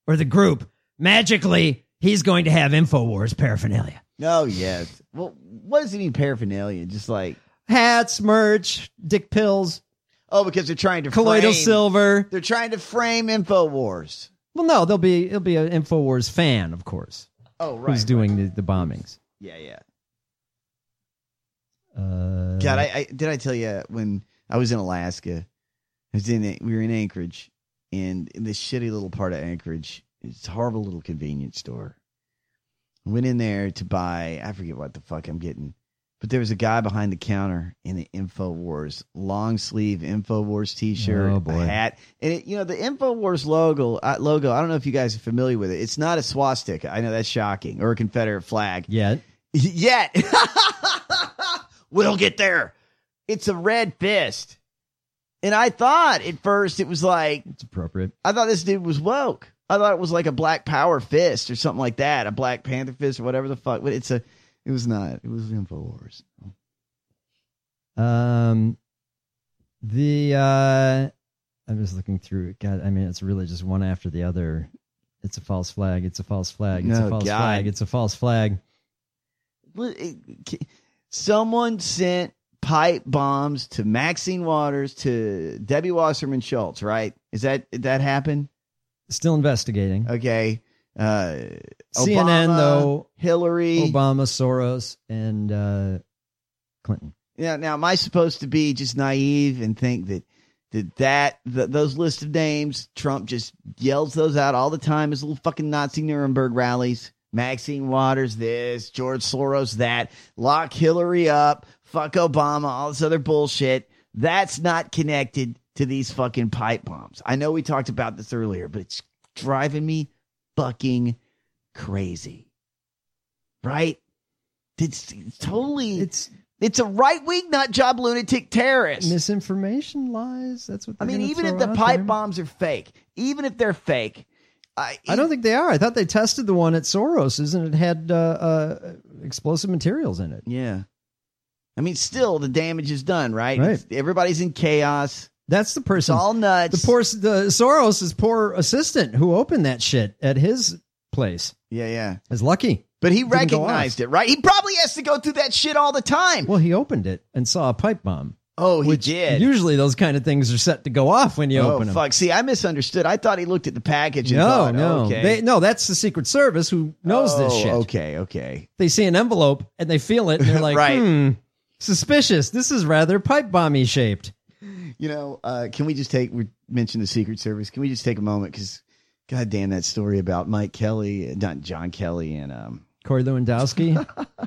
or the group, magically he's going to have InfoWars paraphernalia. Oh, yes. Well, what does it mean paraphernalia? Just like hats, merch, dick pills. Oh, because they're trying to colloidal frame, silver. They're trying to frame InfoWars. Well, no, there'll be it'll be an InfoWars fan, of course. Oh, right. Who's doing right. The, the bombings? Yeah, yeah. Uh, God, I, I did I tell you when I was in Alaska, I was in we were in Anchorage, and in this shitty little part of Anchorage, it's a horrible little convenience store. I went in there to buy, I forget what the fuck I'm getting, but there was a guy behind the counter in the InfoWars long sleeve InfoWars T-shirt, oh, boy. a hat, and it, you know the InfoWars logo. Uh, logo. I don't know if you guys are familiar with it. It's not a swastika. I know that's shocking, or a Confederate flag. Yet, yet. We'll get there. It's a red fist, and I thought at first it was like it's appropriate. I thought this dude was woke. I thought it was like a Black Power fist or something like that, a Black Panther fist or whatever the fuck. But it's a, it was not. It was InfoWars. Um, the uh, I'm just looking through it. God, I mean, it's really just one after the other. It's a false flag. It's a false flag. It's Oh, a false God. flag. It's a false flag. Someone sent pipe bombs to Maxine Waters, to Debbie Wasserman Schultz, right? Is that, did that happen? Still investigating. Okay. Uh, C N N, Obama, though. Hillary. Obama, Soros, and uh, Clinton. Yeah. Now, am I supposed to be just naive and think that that, that th- those list of names, Trump just yells those out all the time as little fucking Nazi Nuremberg rallies? Maxine Waters, this, George Soros, that, lock Hillary up, fuck Obama, all this other bullshit. That's not connected to these fucking pipe bombs. I know we talked about this earlier, but it's driving me fucking crazy. Right? It's, it's totally, it's, it's a right-wing nut job lunatic terrorist. Misinformation, lies. That's what I they're mean, gonna even throw if the out pipe there. bombs are fake, even if they're fake, I, I don't think they are. I thought they tested the one at Soros's and it had uh, uh, explosive materials in it. Yeah. I mean, still, the damage is done, right? Right. It's- everybody's in chaos. That's the person. It's all nuts. The poor, the Soros's poor assistant who opened that shit at his place Yeah, yeah. is lucky. But he Didn't go recognized off. it, right? He probably has to go through that shit all the time. Well, he opened it and saw a pipe bomb. Oh, he which did. Usually those kind of things are set to go off when you oh, open them. fuck. See, I misunderstood. I thought he looked at the package and No, thought, no. okay. They, no, that's the Secret Service who knows oh, this shit. Okay, okay. They see an envelope and they feel it and they're like, Right. hmm, suspicious. This is rather pipe bomby shaped. You know, uh, can we just take, we mentioned the Secret Service. Can we just take a moment? Because, God damn, that story about Mike Kelly, not John Kelly, and um, Corey Lewandowski.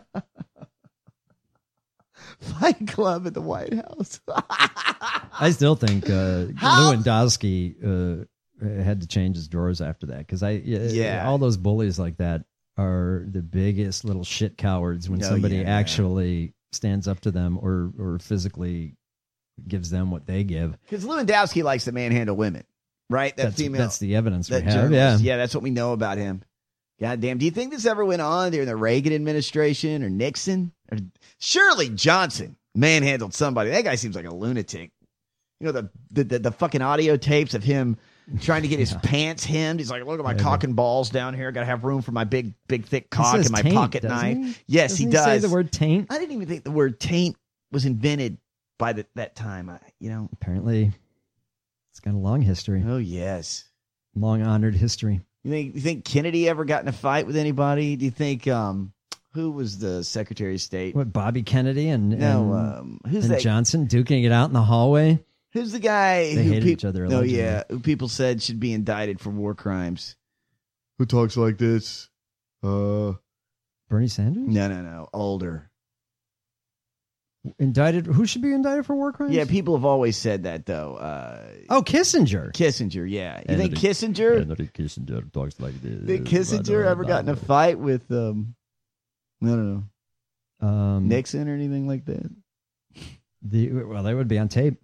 Fight Club at the White House. I still think uh, How- Lewandowski uh, had to change his drawers after that because I yeah, Yeah. all those bullies like that are the biggest little shit cowards when Oh, somebody yeah, yeah. actually stands up to them or or physically gives them what they give. Because Lewandowski likes to manhandle women, right? That That's, female. that's the evidence we that have. Yeah. journalist. Yeah, that's what we know about him. God damn. Do you think this ever went on during the Reagan administration or Nixon? Or surely Johnson manhandled somebody. That guy seems like a lunatic. You know, the the, the, the fucking audio tapes of him trying to get his pants hemmed. He's like, look at my Yeah. cock and balls down here. Got to have room for my big, big, thick He cock says and my taint, pocket doesn't knife. he? Yes, Doesn't he he say does. the word taint? I didn't even think the word taint was invented by the, that time. I, you know. Apparently, it's got a long history, Oh, yes. long honored history. You think you think Kennedy ever got in a fight with anybody? Do you think um who was the Secretary of State? What, Bobby Kennedy and, No, and, um, who's and that? Johnson duking it out in the hallway? Who's the guy They who hated peop- each other, Oh allegedly. yeah, who people said should be indicted for war crimes. Who talks like this? Uh, Bernie Sanders? no, no, no, older. Indicted? Who should be indicted for war crimes? Yeah, people have always said that though. Uh, Oh, Kissinger. Kissinger, yeah. You Henry- think Kissinger? Henry Kissinger talks like this. Think Kissinger ever got in a fight with um, I don't know, Um, Nixon or anything like that? The, well, they would be on tape.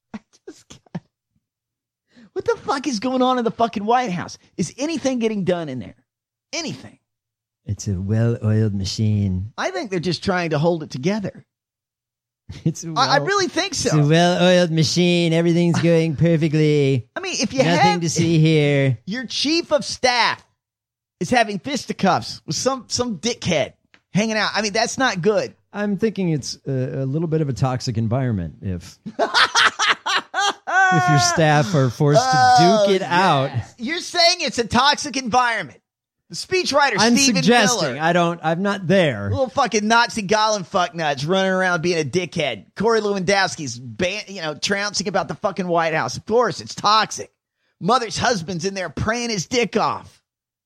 What the fuck is going on in the fucking White House? Is anything getting done in there? Anything? It's a well-oiled machine. I think they're just trying to hold it together. It's well, I, I really think so. It's a well-oiled machine. Everything's going perfectly. I mean, if you Nothing have to see here. Your chief of staff is having fisticuffs with some some dickhead hanging out. I mean, that's not good. I'm thinking it's a, a little bit of a toxic environment if if your staff are forced Oh, to duke it yeah. out. You're saying it's a toxic environment. The speechwriter I'm Stephen suggesting. Miller, I don't. I'm not there. little fucking Nazi Gollum fucknuts running around being a dickhead. Corey Lewandowski's, ban- you know, trouncing about the fucking White House. Of course, it's toxic. Mother's husband's in there praying his dick off.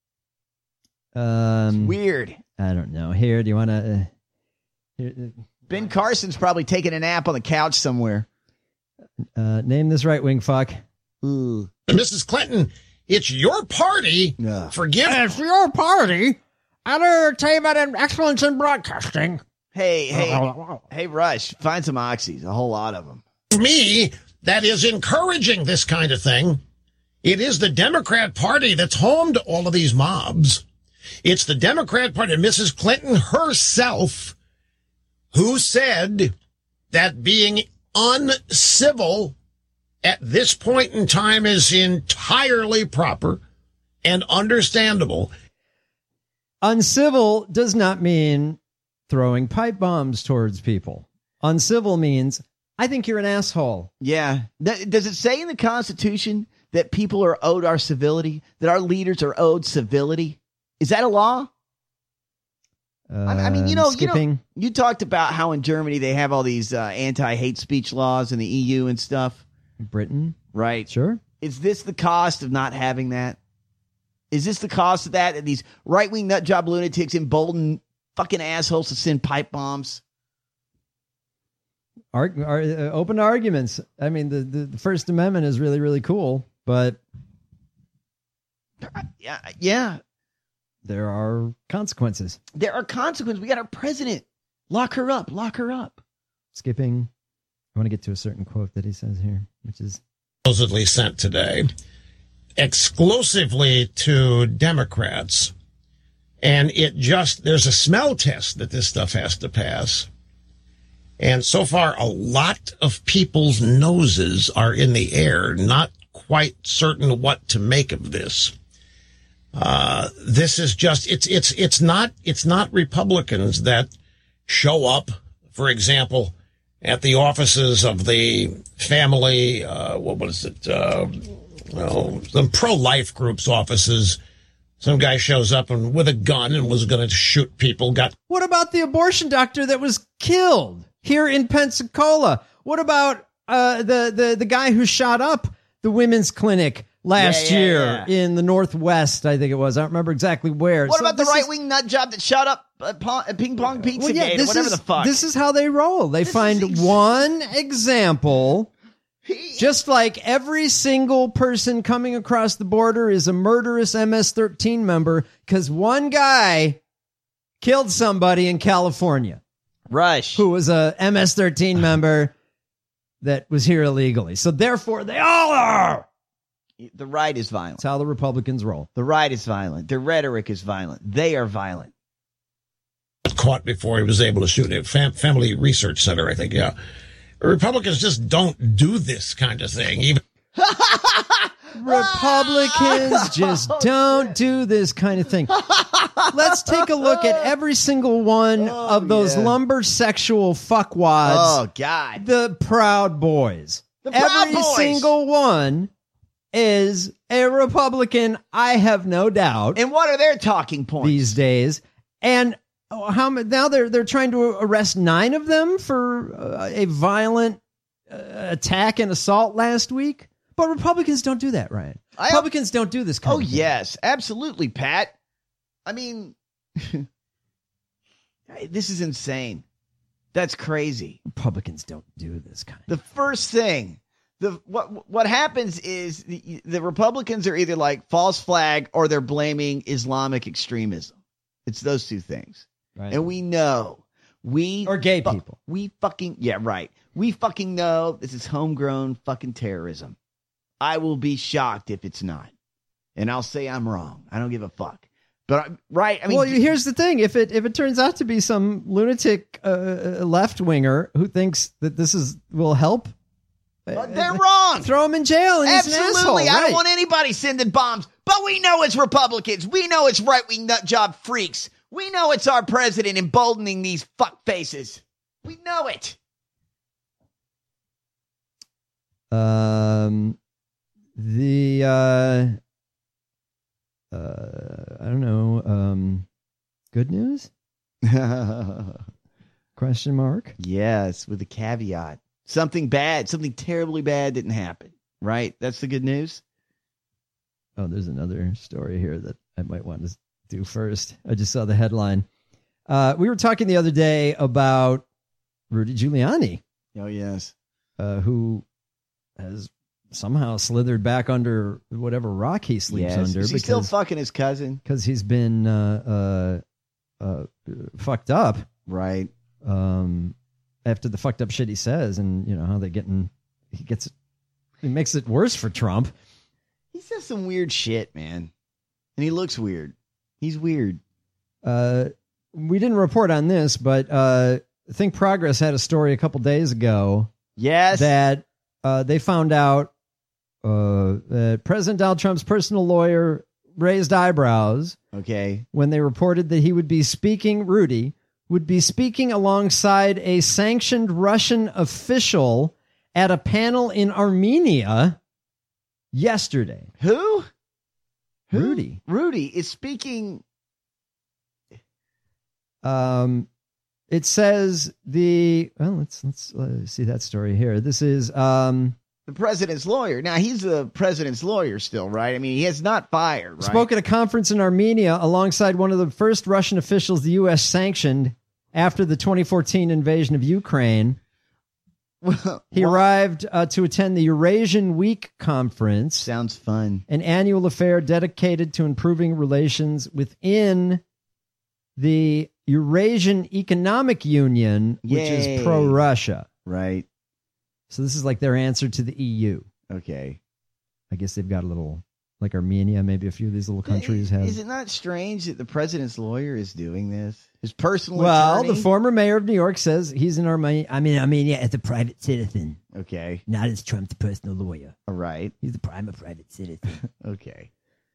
Um, Weird. I don't know. Here, do you want to? Uh, here, Ben Carson's probably taking a nap on the couch somewhere. uh, name this right wing fuck. Ooh. Missus Clinton, it's your party. Yeah. Forgive It's your party. Entertainment and excellence in broadcasting. Hey, hey, hey, Rush, find some oxys, a whole lot of them. me that is encouraging this kind of thing. It is the Democrat Party that's home to all of these mobs. It's the Democrat Party, Missus Clinton herself, who said that being uncivil at this point in time is entirely proper and understandable. Uncivil does not mean throwing pipe bombs towards people. Uncivil means I think you're an asshole. Yeah. Th- Does it say in the Constitution that people are owed our civility, that our leaders are owed civility? Is that a law? Uh, I I mean, you know, you know, skipping. you talked about how in Germany they have all these uh, anti-hate speech laws in the E U and stuff. Britain, right? Sure. Is this the cost of not having that? Is this the cost of that? And these right-wing nutjob lunatics embolden fucking assholes to send pipe bombs? Arg- ar- uh, open arguments. I mean, the, the, the First Amendment is really, really cool, but Yeah, yeah. there are consequences. There are consequences. We got our president. Lock her up. Lock her up. Skipping. I want to get to a certain quote that he says here, which is Supposedly sent today exclusively to Democrats. And it just, there's a smell test that this stuff has to pass. And so far, a lot of people's noses are in the air, not quite certain what to make of this. Uh, this is just, it's, it's, it's not, it's not Republicans that show up, for example, at the offices of the family, uh, what was it? Uh, well, some pro-life groups' offices. Some guy shows up and with a gun and was going to shoot people. Got What about the abortion doctor that was killed here in Pensacola? What about uh, the, the, the guy who shot up the women's clinic last Yeah, yeah, year yeah. in the Northwest? I think it was. I don't remember exactly where. What So about the this is- right-wing nutjob that shot up uh, pong, uh, Ping Pong Pizza Well, yeah, Gate or this whatever is, the fuck? This is how they roll. They find one example. Just like every single person coming across the border is a murderous M S thirteen member because one guy killed somebody in California. Rush. Who was a M S thirteen member that was here illegally. So therefore, they all are. The right is violent. That's how the Republicans roll. The right is violent. Their rhetoric is violent. They are violent. caught before he was able to shoot it. Fam- Family Research Center, I think, yeah. Republicans just don't do this kind of thing. Even Republicans just don't do this kind of thing. Let's take a look at every single one of those yeah. lumber sexual fuckwads. Oh, God. The Proud Boys. The Proud every Boys. single one is a Republican, I have no doubt. And what are their talking points these days? And oh, how ma- now they're they're trying to arrest nine of them for uh, a violent uh, attack and assault last week. But Republicans don't do that, Ryan. I- Republicans don't do this kind Oh, of thing. yes, absolutely, Pat. I mean, this is insane. That's crazy. Republicans don't do this kind The first thing, the what what happens is the, the Republicans are either like false flag or they're blaming Islamic extremism. It's those two things. Right. And we know. We Or gay fu- people. We fucking, yeah, right. We fucking know this is homegrown fucking terrorism. I will be shocked if it's not. And I'll say I'm wrong. I don't give a fuck. But right, I mean, well, here's the thing: if it if it turns out to be some lunatic uh, left winger who thinks that this is will help, but they're wrong. Throw him in jail. And Absolutely, he's an asshole, I don't right. want anybody sending bombs. But we know it's Republicans. We know it's right wing nut job freaks. We know it's our president emboldening these fuck faces. We know it. Um, the uh, uh, I don't know. Um, good news? Question mark? Yes, with a caveat. Something bad, something terribly bad didn't happen. Right? That's the good news. Oh, there's another story here that I might want to do first. I just saw the headline. Uh, we were talking the other day about Rudy Giuliani. Oh, yes. Uh, who has somehow slithered back under whatever rock he sleeps Yes. under. Is he still fucking his cousin? Because he's been uh, uh, uh, fucked up. Right. Um, after the fucked up shit he says, and you know how they getting, he gets, he makes it worse for Trump. He says some weird shit, man. And he looks weird. He's weird. Uh, we didn't report on this, but uh, Think Progress had a story a couple days ago. Yes. That uh, they found out uh, that President Donald Trump's personal lawyer raised eyebrows. Okay. When they reported that he would be speaking, Rudy would be speaking alongside a sanctioned Russian official at a panel in Armenia yesterday. Who? Who? Rudy. Rudy is speaking. Um, it says the, well, let's, let's uh, see that story here. This is, um, the president's lawyer. Now he's the president's lawyer still, right? I mean, he has not fired, right? Spoke at a conference in Armenia alongside one of the first Russian officials the U S sanctioned after the twenty fourteen invasion of Ukraine. Well, he well, arrived uh, to attend the Eurasian Week Conference. Sounds fun. An annual affair dedicated to improving relations within the Eurasian Economic Union, which Yay. is pro-Russia. Right. So this is like their answer to the E U. Okay. I guess they've got a little, like Armenia, maybe a few of these little countries have. Is it not strange that the president's lawyer is doing this? His personal Well, attorney? the former mayor of New York says he's in Armenia. I mean, Armenia as a private citizen. Okay. Not as Trump's personal lawyer. All right. He's a prime private citizen. Okay.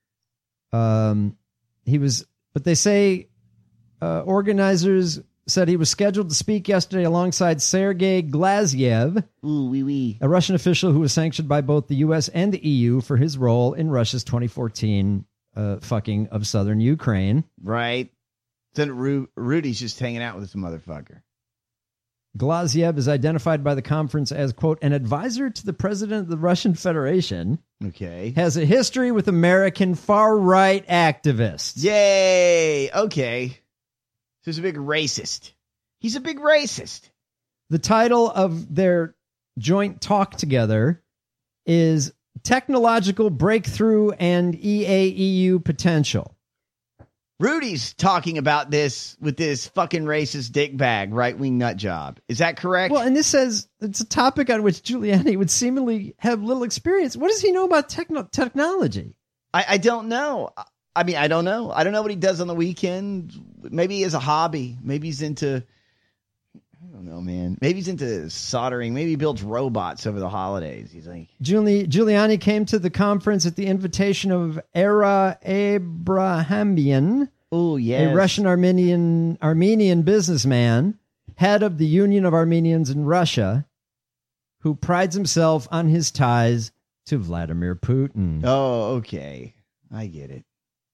Um, he was, but they say uh, organizers said he was scheduled to speak yesterday alongside Sergei Glazyev, Ooh, wee wee. a Russian official who was sanctioned by both the U S and the E U for his role in Russia's twenty fourteen uh, fucking of southern Ukraine. Right. Then Ru- Rudy's just hanging out with this motherfucker. Glazyev is identified by the conference as, quote, an advisor to the president of the Russian Federation. Okay. Has a history with American far-right activists. Yay. Okay. So he's a big racist. He's a big racist. The title of their joint talk together is Technological Breakthrough and E A E U Potential. Rudy's talking about this with this fucking racist dickbag right-wing nut job. Is that correct? Well, and this says it's a topic on which Giuliani would seemingly have little experience. What does he know about techno- technology? I, I don't know. I mean, I don't know. I don't know what he does on the weekend. Maybe he has a hobby. Maybe he's into, I don't know, man. Maybe he's into soldering. Maybe he builds robots over the holidays. He's like, Giuli- Giuliani came to the conference at the invitation of Era Abrahamian, oh yes, a Russian Armenian Armenian businessman, head of the Union of Armenians in Russia, who prides himself on his ties to Vladimir Putin. Oh, okay. I get it.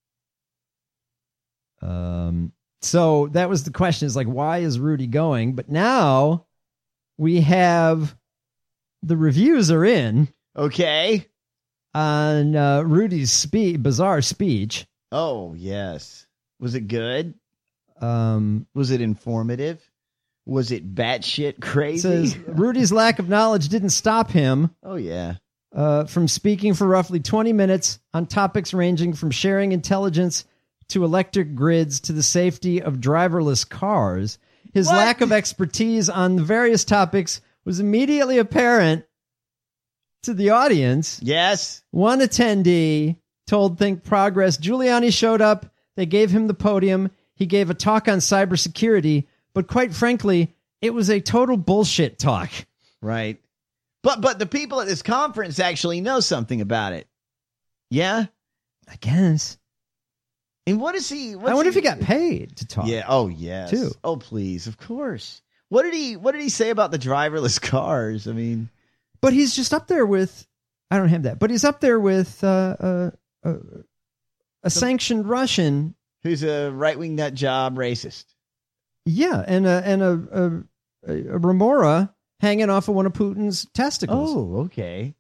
Um, so that was the question, is like, why is Rudy going? But now we have the reviews are in. Okay. On uh, Rudy's spe- bizarre speech. Oh, yes. Was it good? Um, was it informative? Was it batshit crazy? It says Rudy's lack of knowledge didn't stop him. Oh, yeah. Uh, from speaking for roughly twenty minutes on topics ranging from sharing intelligence to electric grids to the safety of driverless cars. His What? lack of expertise on the various topics was immediately apparent to the audience. Yes. One attendee told Think Progress Giuliani showed up They gave him the podium. He gave a talk on cybersecurity, but quite frankly, it was a total bullshit talk. Right. But but the people at this conference actually know something about it. Yeah? I guess. And what is he? I wonder he, if he got paid to talk. Yeah. Oh, yes. Too. Oh, please. Of course. What did he What did he say about the driverless cars? I mean, but he's just up there with. I don't have that, but he's up there with uh, uh, uh, a sanctioned Russian who's a right wing nut job racist. Yeah, and a and a, a, a remora hanging off of one of Putin's testicles. Oh, okay.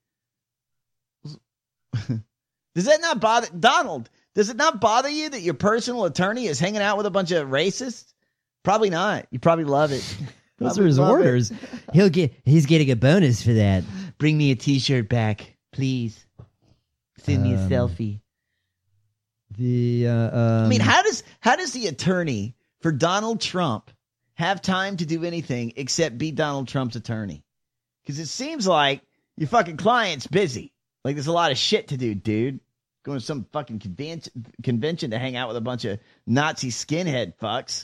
Does that not bother Donald? Does it not bother you that your personal attorney is hanging out with a bunch of racists? Probably not. You probably love it. Those are his orders. He'll get. He's getting a bonus for that. Bring me a T-shirt back, please. Send me a um, selfie. The. Uh, um, I mean, how does how does the attorney for Donald Trump have time to do anything except be Donald Trump's attorney? Because it seems like your fucking client's busy. Like there's a lot of shit to do, dude. Going to some fucking convention convention to hang out with a bunch of Nazi skinhead fucks.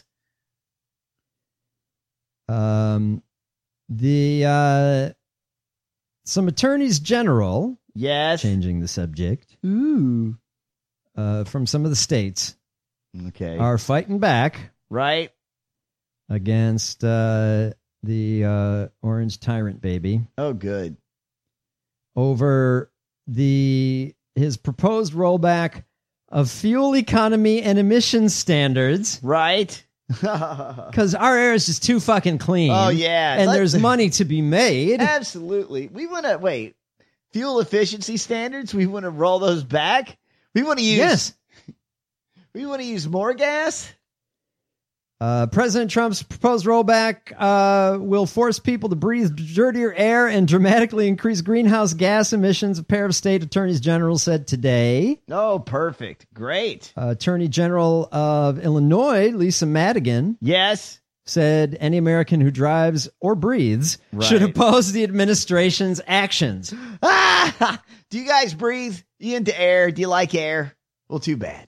Um, the uh, some attorneys general, yes, changing the subject. Ooh, uh, from some of the states, okay, are fighting back, right, against uh, the uh, Orange Tyrant baby. Oh, good. Over the his proposed rollback of fuel economy and emissions standards, right? Because our air is just too fucking clean. Oh, yeah. And Let's, there's money to be made. Absolutely. We want to, wait, fuel efficiency standards, we want to roll those back? We want to use, yes. We want to use more gas? Uh, President Trump's proposed rollback uh, will force people to breathe dirtier air and dramatically increase greenhouse gas emissions, a pair of state attorneys general said today. Oh, perfect. Great. Uh, Attorney General of Illinois, Lisa Madigan, yes, said any American who drives or breathes right. should oppose the administration's actions. Ah! Do you guys breathe? Are you into air? Do you like air? Well, too bad.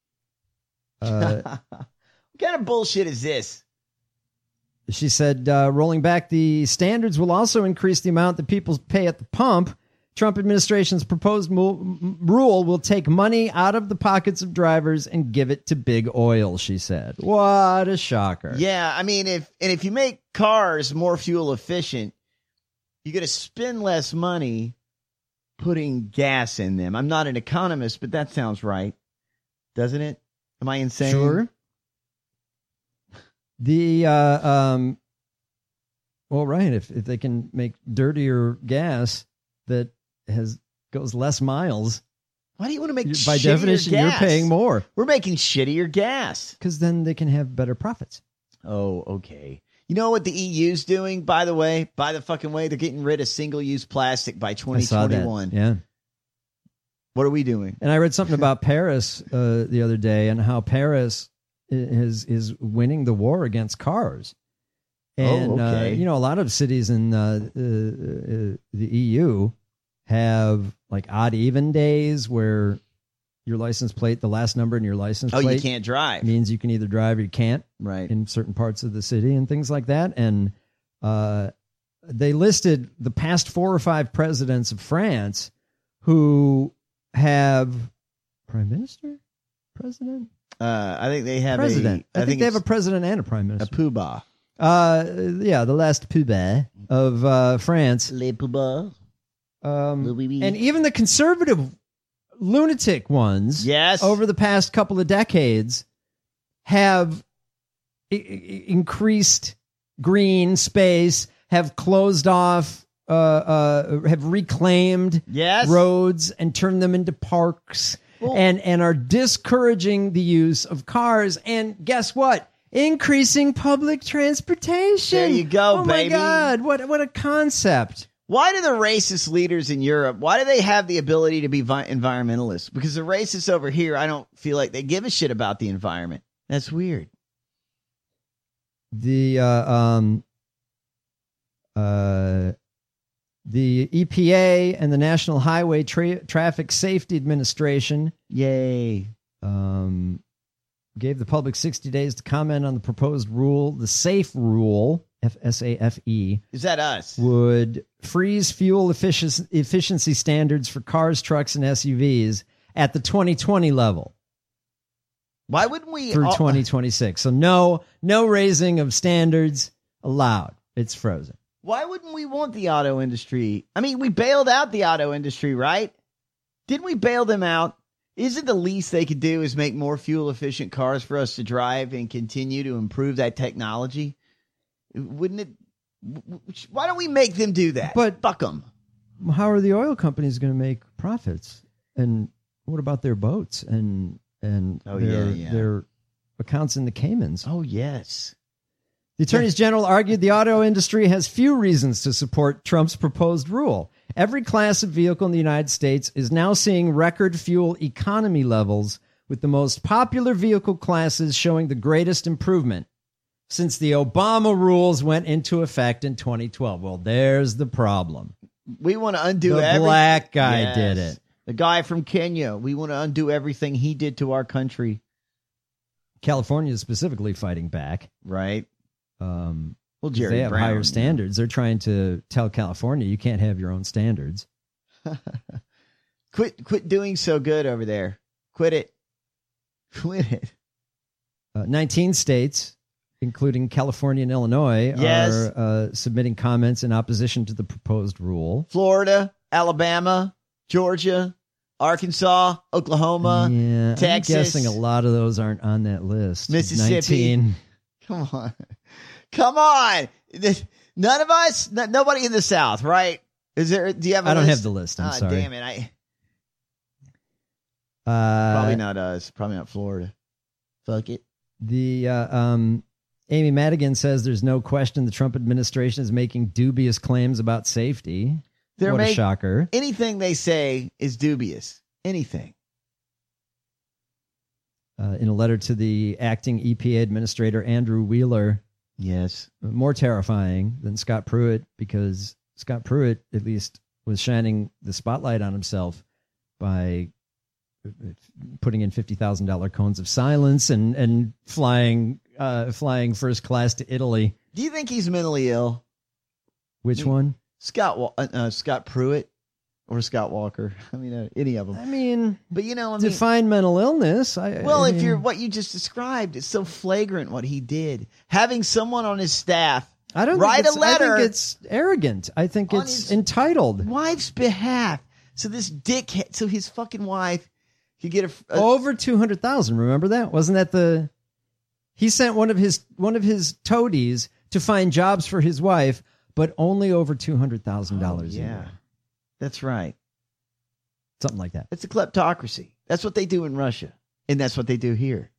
Uh What kind of bullshit is this? She said, uh, rolling back the standards will also increase the amount that people pay at the pump. Trump administration's proposed mo- rule will take money out of the pockets of drivers and give it to big oil, she said. What a shocker. Yeah, I mean, if and if you make cars more fuel efficient, you're going to spend less money putting gas in them. I'm not an economist, but that sounds right. Doesn't it? Am I insane? Sure. The, uh, um, well, right. If, if they can make dirtier gas that has goes less miles. Why do you want to make by shittier definition, gas? you're paying more. We're making shittier gas. Because then they can have better profits. Oh, okay. You know what the E U's doing, by the way? By the fucking way, they're getting rid of single-use plastic by twenty twenty-one. Yeah. What are we doing? And I read something about Paris uh, the other day and how Paris is is winning the war against cars. And, oh, okay. uh, you know, a lot of cities in uh, uh, uh, the E U have like odd even days where your license plate, the last number in your license oh, plate. you can't drive. Means you can either drive or you can't. Right. In certain parts of the city and things like that. And uh, they listed the past four or five presidents of France who have prime minister, president. Uh, I think they have president. a. I, I think, think they have a president and a prime minister. A poobah. Uh, yeah, the last poobah of uh, France. Le poobah. Um, Le oui, oui. And even the conservative lunatic ones, yes, over the past couple of decades, have I- I- increased green space, have closed off, uh, uh, have reclaimed yes. roads and turned them into parks. Well, and and are discouraging the use of cars. And guess what? Increasing public transportation. There you go, oh baby. Oh, my God. What, what a concept. Why do the racist leaders in Europe, why do they have the ability to be vi- environmentalists? Because the racists over here, I don't feel like they give a shit about the environment. That's weird. The, uh, um, uh, The E P A and the National Highway Tra- Traffic Safety Administration, yay, um, gave the public sixty days to comment on the proposed rule. The SAFE rule, F S A F E, is that us? Would freeze fuel efficiency, efficiency standards for cars, trucks, and S U Vs at the twenty twenty level. Why wouldn't we through all, twenty twenty-six? So no, no raising of standards allowed. It's frozen. Why wouldn't we want the auto industry? I mean, we bailed out the auto industry, right? Didn't we bail them out? Isn't the least they could do is make more fuel efficient cars for us to drive and continue to improve that technology? Wouldn't it? Why don't we make them do that? But fuck them. How are the oil companies going to make profits? And what about their boats and and oh, their, yeah, yeah. their accounts in the Caymans? Oh, yes. The attorneys general argued the auto industry has few reasons to support Trump's proposed rule. Every class of vehicle in the United States is now seeing record fuel economy levels, with the most popular vehicle classes showing the greatest improvement since the Obama rules went into effect in twenty twelve. Well, there's the problem. We want to undo the everything. black guy Yes. did it. The guy from Kenya. We want to undo everything he did to our country. California is specifically fighting back. Right. Um, well, Jerry they have Brown, higher standards. They're trying to tell California you can't have your own standards. quit, quit doing so good over there. Quit it. Quit it. Uh, nineteen states, including California and Illinois, Yes. are uh, submitting comments in opposition to the proposed rule. Florida, Alabama, Georgia, Arkansas, Oklahoma, Yeah, Texas. I'm guessing a lot of those aren't on that list. Mississippi. nineteen. Come on. Come on. None of us, no, nobody in the South, right? Is there, do you have a I don't list? have the list. I'm Ah, sorry. Damn it. I, Uh, probably not us. Probably not Florida. Fuck it. The uh, um, Amy Madigan says there's no question the Trump administration is making dubious claims about safety. They're what a make- shocker. Anything they say is dubious. Anything. Uh, in a letter to the acting E P A administrator, Andrew Wheeler. Yes. More terrifying than Scott Pruitt, because Scott Pruitt at least was shining the spotlight on himself by putting in fifty thousand dollars cones of silence and, and flying uh, flying first class to Italy. Do you think he's mentally ill? Which You- one? Scott Wa- uh, uh, Scott Pruitt or Scott Walker? I mean, uh, any of them. I mean, but you know, I mean, define mental illness. I, well, I if mean, you're what you just described, it's so flagrant what he did. Having someone on his staff I don't write think it's, a letter I think it's arrogant. I think on it's his entitled. wife's behalf. So this dickhead, so his fucking wife could get a, a Over two hundred thousand. Remember that? Wasn't that the? He sent one of his one of his toadies to find jobs for his wife, but only over two hundred thousand oh, dollars. yeah, that's right. Something like that. It's a kleptocracy. That's what they do in Russia, and that's what they do here.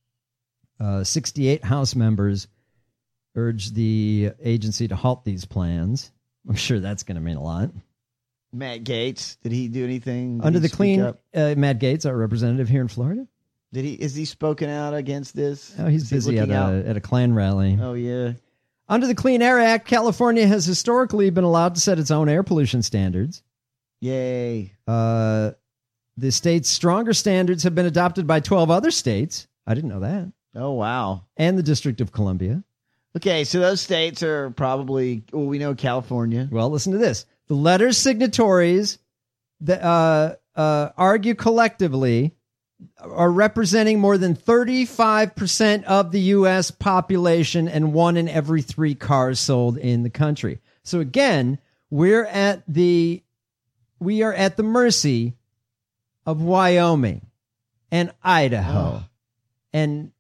Uh, sixty-eight House members urged the agency to halt these plans. I'm sure that's going to mean a lot. Matt Gaetz, did he do anything? Did Under he the speak clean, up? uh, Matt Gaetz, our representative here in Florida. Did he? Is he spoken out against this? Oh, he's Is he busy at looking out? a, at a Klan rally. Oh yeah. Under the Clean Air Act, California has historically been allowed to set its own air pollution standards. Yay. Uh, the state's stronger standards have been adopted by twelve other states. I didn't know that. Oh wow. And the District of Columbia. Okay, so those states are probably, well, we know California. Well, listen to this. The letter's signatories that uh, uh, argue collectively are representing more than thirty-five percent of the U S population and one in every three cars sold in the country. So again, we're at the we are at the mercy of Wyoming and Idaho Oh. and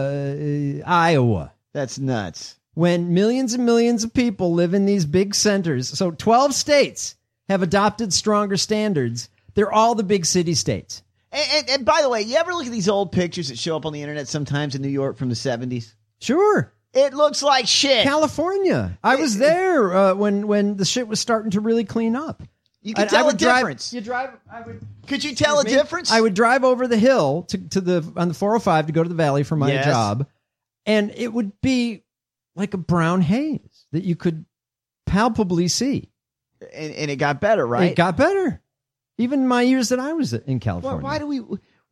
uh, Iowa. That's nuts. When millions and millions of people live in these big centers. So twelve states have adopted stronger standards. They're all the big city states. And, and, and by the way, you ever look at these old pictures that show up on the internet sometimes in New York from the seventies? Sure. It looks like shit. California. I was there uh, when, when the shit was starting to really clean up. You can I- I tell a would drive- difference. You drive. I would. Could you tell a Excuse me? difference? I would drive over the hill to, to the on the four oh five to go to the valley for my Yes. job, and it would be like a brown haze that you could palpably see. And, and it got better, right? It got better. Even my years that I was in Why, California. why do we?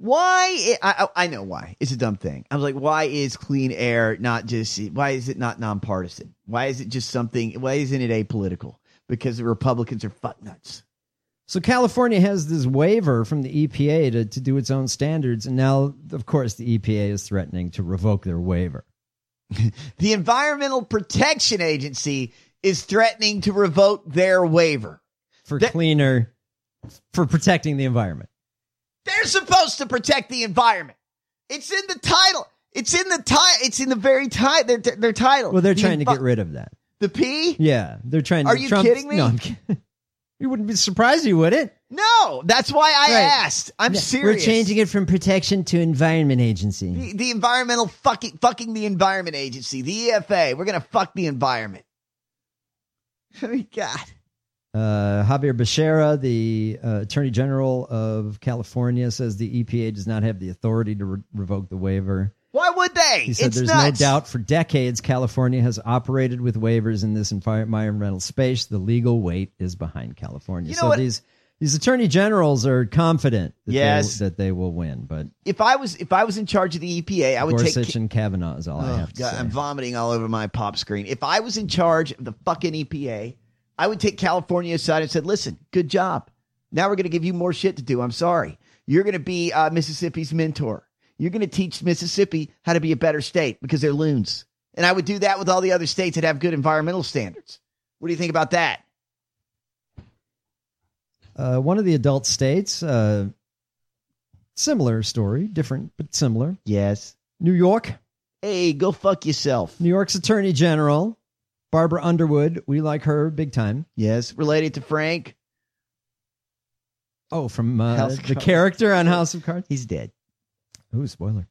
Why? I, I know why. It's a dumb thing. I was like, why is clean air not just, why is it not nonpartisan? Why is it just something, why isn't it apolitical? Because the Republicans are fuck nuts. So California has this waiver from the E P A to, to do its own standards. And now, of course, the E P A is threatening to revoke their waiver. The Environmental Protection Agency is threatening to revoke their waiver. For that, cleaner, for protecting the environment. They're supposed to protect the environment. It's in the title. It's in the title. It's in the very title. Their, their title. Well, they're the trying envi- to get rid of that. The P? Yeah, they're trying to. Are you Trump, kidding me? No, I'm kidding. You wouldn't be surprised, you wouldn't? No, that's why I right. asked. I'm yeah, serious. We're changing it from protection to environment agency. The, the environmental fucking, fucking the environment agency, the E F A. We're going to fuck the environment. I mean, God. Uh, Javier Becerra, the uh, Attorney General of California, says the E P A does not have the authority to re- revoke the waiver. Why would they? He said it's there's nuts. no doubt for decades California has operated with waivers in this environmental space. The legal weight is behind California. You know so what? these these attorney generals are confident that, yes. they, that they will win. But if I was if I was in charge of the E P A, I would Gorsuch take and Kavanaugh is all oh, I have to God, say. I'm vomiting all over my pop screen. If I was in charge of the fucking E P A, I would take California aside and said, listen, good job. Now we're going to give you more shit to do. I'm sorry. You're going to be uh, Mississippi's mentor. You're going to teach Mississippi how to be a better state because they're loons. And I would do that with all the other states that have good environmental standards. What do you think about that? Uh, one of the adult states, uh, similar story, different but similar. Yes. New York. Hey, go fuck yourself. New York's Attorney General, Barbara Underwood. We like her big time. Yes. Related to Frank. Oh, from uh, the Cards. character on House of Cards? He's dead. Ooh, spoiler.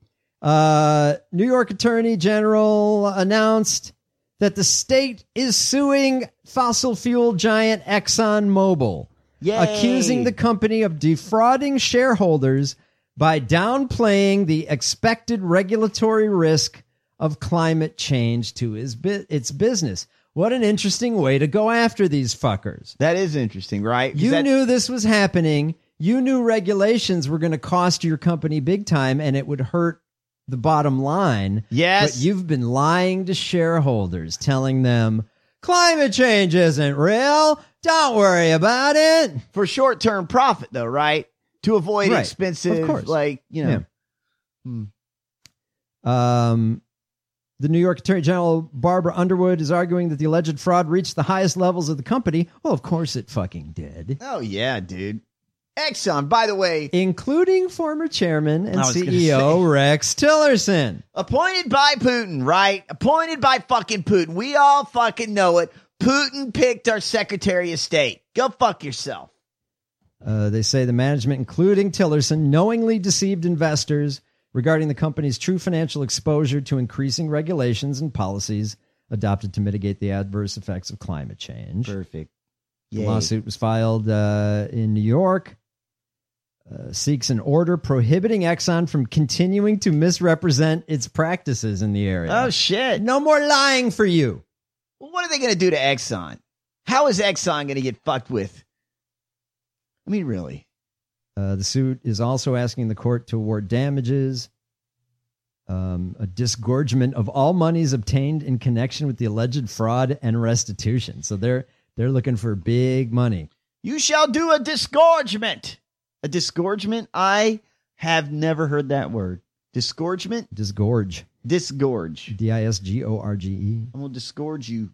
Uh, New York Attorney General announced that the state is suing fossil fuel giant ExxonMobil, Yay. accusing the company of defrauding shareholders by downplaying the expected regulatory risk of climate change to his bu- its business. What an interesting way to go after these fuckers. That is interesting, right? You that- knew this was happening. You knew regulations were going to cost your company big time and it would hurt the bottom line. Yes. But you've been lying to shareholders, telling them climate change isn't real. Don't worry about it. For short-term profit, though, right? To avoid Right. expensive, Of course. like, you know. Yeah. Hmm. Um, the New York Attorney General, Barbara Underwood, is arguing that the alleged fraud reached the highest levels of the company. Well, of course it fucking did. Oh, yeah, dude. Exxon, by the way. Including former chairman and I was gonna C E O say. Rex Tillerson. Appointed by Putin, right? Appointed by fucking Putin. We all fucking know it. Putin picked our Secretary of State. Go fuck yourself. Uh, they say the management, including Tillerson, knowingly deceived investors regarding the company's true financial exposure to increasing regulations and policies adopted to mitigate the adverse effects of climate change. Perfect. The Yay. lawsuit was filed uh, in New York. Uh, seeks an order prohibiting Exxon from continuing to misrepresent its practices in the area. Oh, shit. No more lying for you. Well, what are they going to do to Exxon? How is Exxon going to get fucked with? I mean, really? Uh, the suit is also asking the court to award damages, um, a disgorgement of all monies obtained in connection with the alleged fraud and restitution. So they're they're looking for big money. You shall do a disgorgement. A disgorgement? I have never heard that word. Disgorgement? Disgorge. Disgorge. D I S G O R G E. I'm going to disgorge you.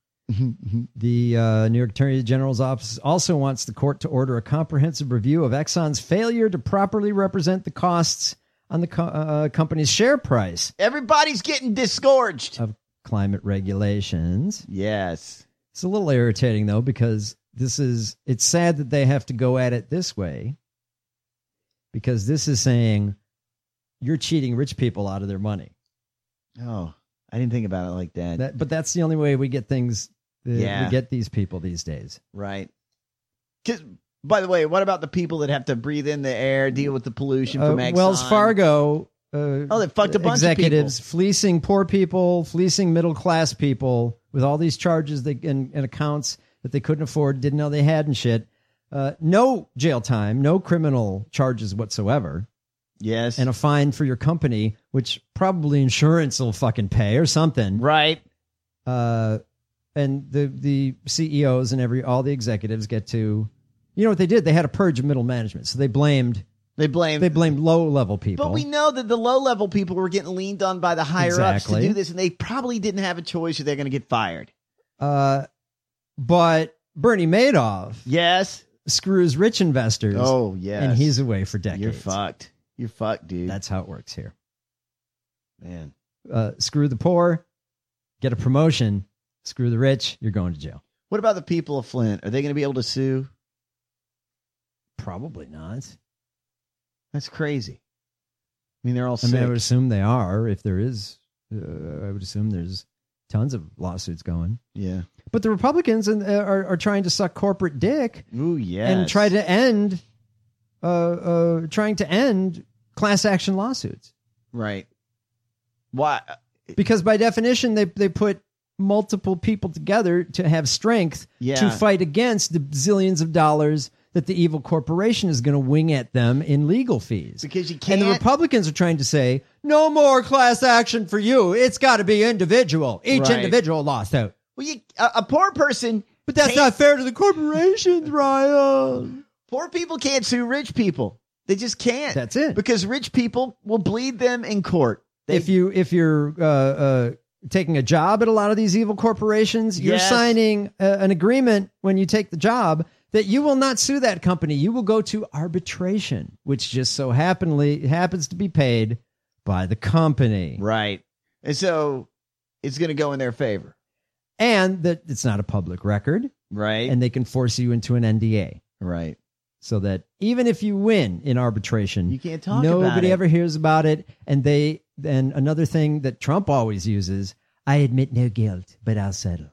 The uh, New York Attorney General's office also wants the court to order a comprehensive review of Exxon's failure to properly represent the costs on the co- uh, company's share price Everybody's getting disgorged. of climate regulations. Yes. It's a little irritating, though, because this is, it's sad that they have to go at it this way, because this is saying you're cheating rich people out of their money. Oh, I didn't think about it like that. That, but that's the only way we get things, uh, Yeah. we get these people these days. Right. 'Cause, by the way, what about the people that have to breathe in the air, deal with the pollution Uh, from Exxon? Wells Fargo uh, Oh, they fucked a bunch executives of people. fleecing poor people, fleecing middle class people with all these charges they, and, and accounts that they couldn't afford, didn't know they had and shit. Uh, no jail time, no criminal charges whatsoever. Yes. And a fine for your company, which probably insurance will fucking pay or something. Right. Uh, and the, the C E Os and every all the executives get to, you know what they did? They had a purge of middle management. So they blamed They blamed they blamed low level people. But we know that the low level people were getting leaned on by the higher ups Exactly. to do this, and they probably didn't have a choice or they're going to get fired. Uh, but Bernie Madoff, yes, screws rich investors. Oh, yes. And he's away for decades. You're fucked. You're fucked, dude. That's how it works here. Man. Uh, screw the poor, get a promotion. Screw the rich, you're going to jail. What about the people of Flint? Are they going to be able to sue? Probably not. That's crazy. I mean, they're all I sick. mean, I would assume they are. If there is, uh, I would assume there's tons of lawsuits going. Yeah. But the Republicans in, uh, are, are trying to suck corporate dick. Ooh, yes. And try to end, uh, uh, trying to end class action lawsuits. Right. Why? Because by definition, they they put multiple people together to have strength Yeah. to fight against the zillions of dollars that the evil corporation is going to wing at them in legal fees. Because you And can't. the Republicans are trying to say, no more class action for you. It's got to be individual, each Right. individual lawsuit. Well, you, a, a poor person. But that's can't- not fair to the corporations, Ryan. Poor people can't sue rich people. They just can't. That's it. Because rich people will bleed them in court. They, if you if you're uh, uh, taking a job at a lot of these evil corporations, you're Yes. signing uh, an agreement when you take the job that you will not sue that company. You will go to arbitration, which just so happenly happens to be paid by the company. Right. And so it's going to go in their favor. And that it's not a public record. Right. And they can force you into an N D A. Right. So that even if you win in arbitration, You can't talk nobody about it. ever hears about it. And they and another thing that Trump always uses, I admit no guilt, but I'll settle.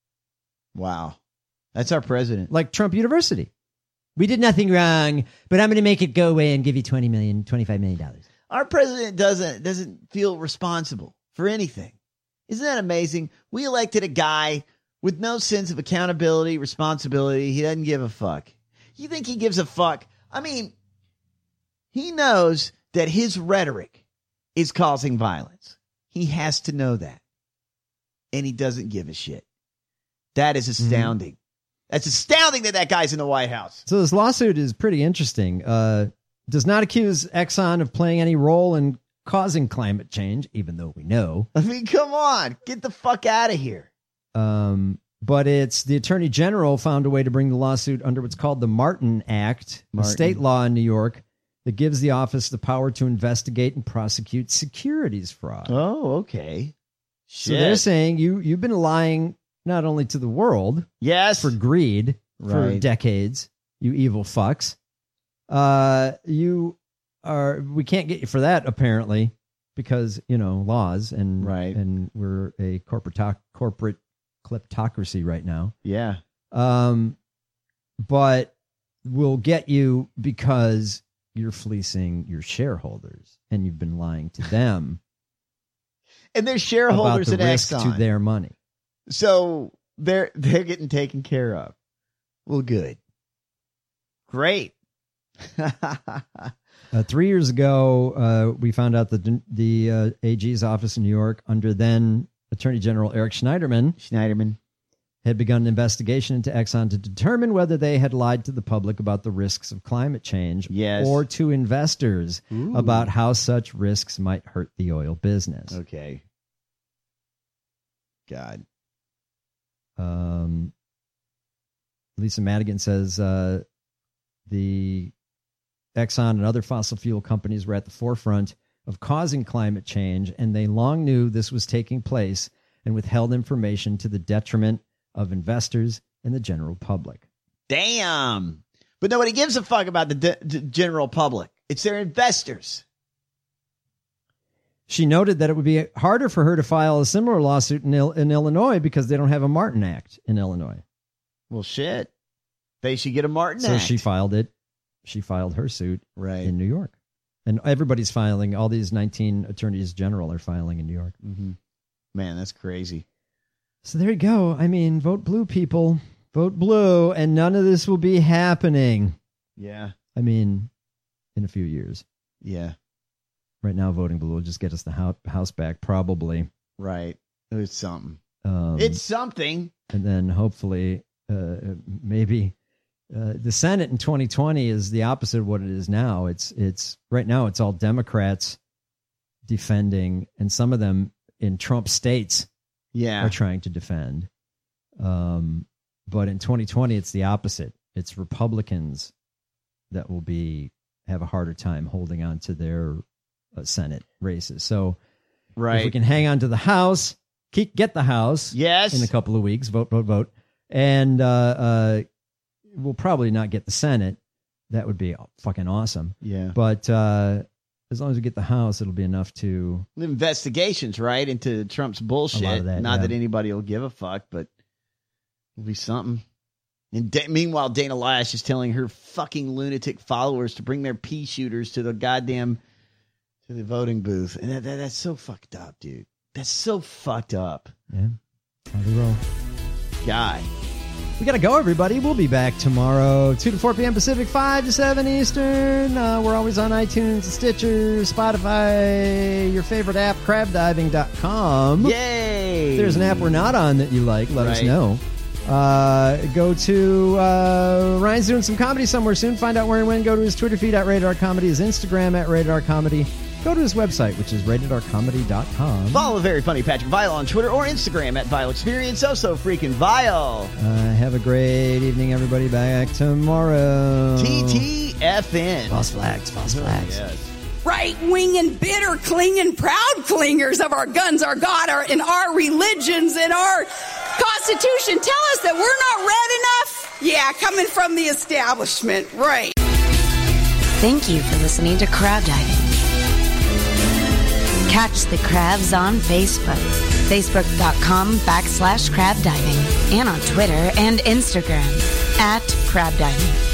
Wow. That's our president. Like Trump University. We did nothing wrong, but I'm going to make it go away and give you twenty million, twenty-five million dollars. Our president doesn't doesn't feel responsible for anything. Isn't that amazing? We elected a guy with no sense of accountability, responsibility. He doesn't give a fuck. You think he gives a fuck? I mean, he knows that his rhetoric is causing violence. He has to know that. And he doesn't give a shit. That is astounding. Mm-hmm. That's astounding that that guy's in the White House. So this lawsuit is pretty interesting. Uh, does not accuse Exxon of playing any role in causing climate change, even though we know. I mean, come on. Get the fuck out of here. Um, but it's the Attorney General found a way to bring the lawsuit under what's called the Martin Act, Martin. a state law in New York that gives the office the power to investigate and prosecute securities fraud. Oh, okay. So Shit. they're saying you you've been lying not only to the world, yes, for greed for Right. decades, you evil fucks. Uh, you are we can't get you for that apparently because you know laws and Right. and we're a corporate corporate kleptocracy right now. Yeah. Um, but we'll get you because you're fleecing your shareholders and you've been lying to them. And they're shareholders about the in risk Exxon. to their money. So they're they're getting taken care of. Well, good. Great. Uh, three years ago, uh, we found out that the, the uh, A G's office in New York, under then Attorney General Eric Schneiderman, Schneiderman, had begun an investigation into Exxon to determine whether they had lied to the public about the risks of climate change, Yes. or to investors Ooh. about how such risks might hurt the oil business. Okay. God. Um, Lisa Madigan says uh, the Exxon and other fossil fuel companies were at the forefront of causing climate change, and they long knew this was taking place and withheld information to the detriment of investors and the general public. Damn. But nobody gives a fuck about the de- the general public. It's their investors. She noted that it would be harder for her to file a similar lawsuit in, Il- in Illinois because they don't have a Martin Act in Illinois. Well, shit. They should get a Martin So Act. she filed it. She filed her suit Right. in New York. And everybody's filing. All these nineteen attorneys general are filing in New York. Mm-hmm. Man, that's crazy. So there you go. I mean, vote blue, people. Vote blue, and none of this will be happening. Yeah. I mean, in a few years. Yeah. right now, voting blue will just get us the hou- House back, probably. Right. It was something. Um, it's something. And then hopefully, uh, maybe uh, the Senate in twenty twenty is the opposite of what it is now. It's it's right now it's all Democrats defending, and some of them in Trump states yeah. are trying to defend. Um, but in twenty twenty, it's the opposite. It's Republicans that will be have a harder time holding on to their uh, Senate races. So right. if we can hang on to the House, keep get the House yes. in a couple of weeks, vote, vote, vote. And uh, uh, we'll probably not get the Senate. That would be fucking awesome. Yeah. But uh, as long as we get the House, it'll be enough to... Investigations, right, into Trump's bullshit. That, not yeah. that anybody will give a fuck, but it'll be something. And da- meanwhile, Dana Lash is telling her fucking lunatic followers to bring their pea shooters to the goddamn to the voting booth, and that, that, that's so fucked up, dude. That's so fucked up. Yeah, how they roll. Guy, we gotta go, everybody. We'll be back tomorrow, two to four p.m. Pacific, five to seven Eastern. Uh, we're always on iTunes, Stitcher, Spotify, your favorite app, crab diving dot com. Yay! If there's an app we're not on that you like, let right. us know. Uh, go to uh, Ryan's doing some comedy somewhere soon. Find out where and when. Go to his Twitter feed at Rated R Comedy, his Instagram at Rated R Comedy. Go to his website, which is rated r comedy dot com. Follow very funny Patrick Vile on Twitter or Instagram at Vile Experience. Oh, so freaking Vile. Uh, have a great evening, everybody. Back tomorrow. T T F N. False flags, false flags. Oh, yes. Right-wing and bitter clinging proud clingers of our guns, our God, our, and our religions and our Constitution tell us that we're not red enough? Yeah, coming from the establishment, right. Thank you for listening to Crab Diving. Catch the crabs on Facebook, facebook.com backslash crab diving, and on Twitter and Instagram at crab diving.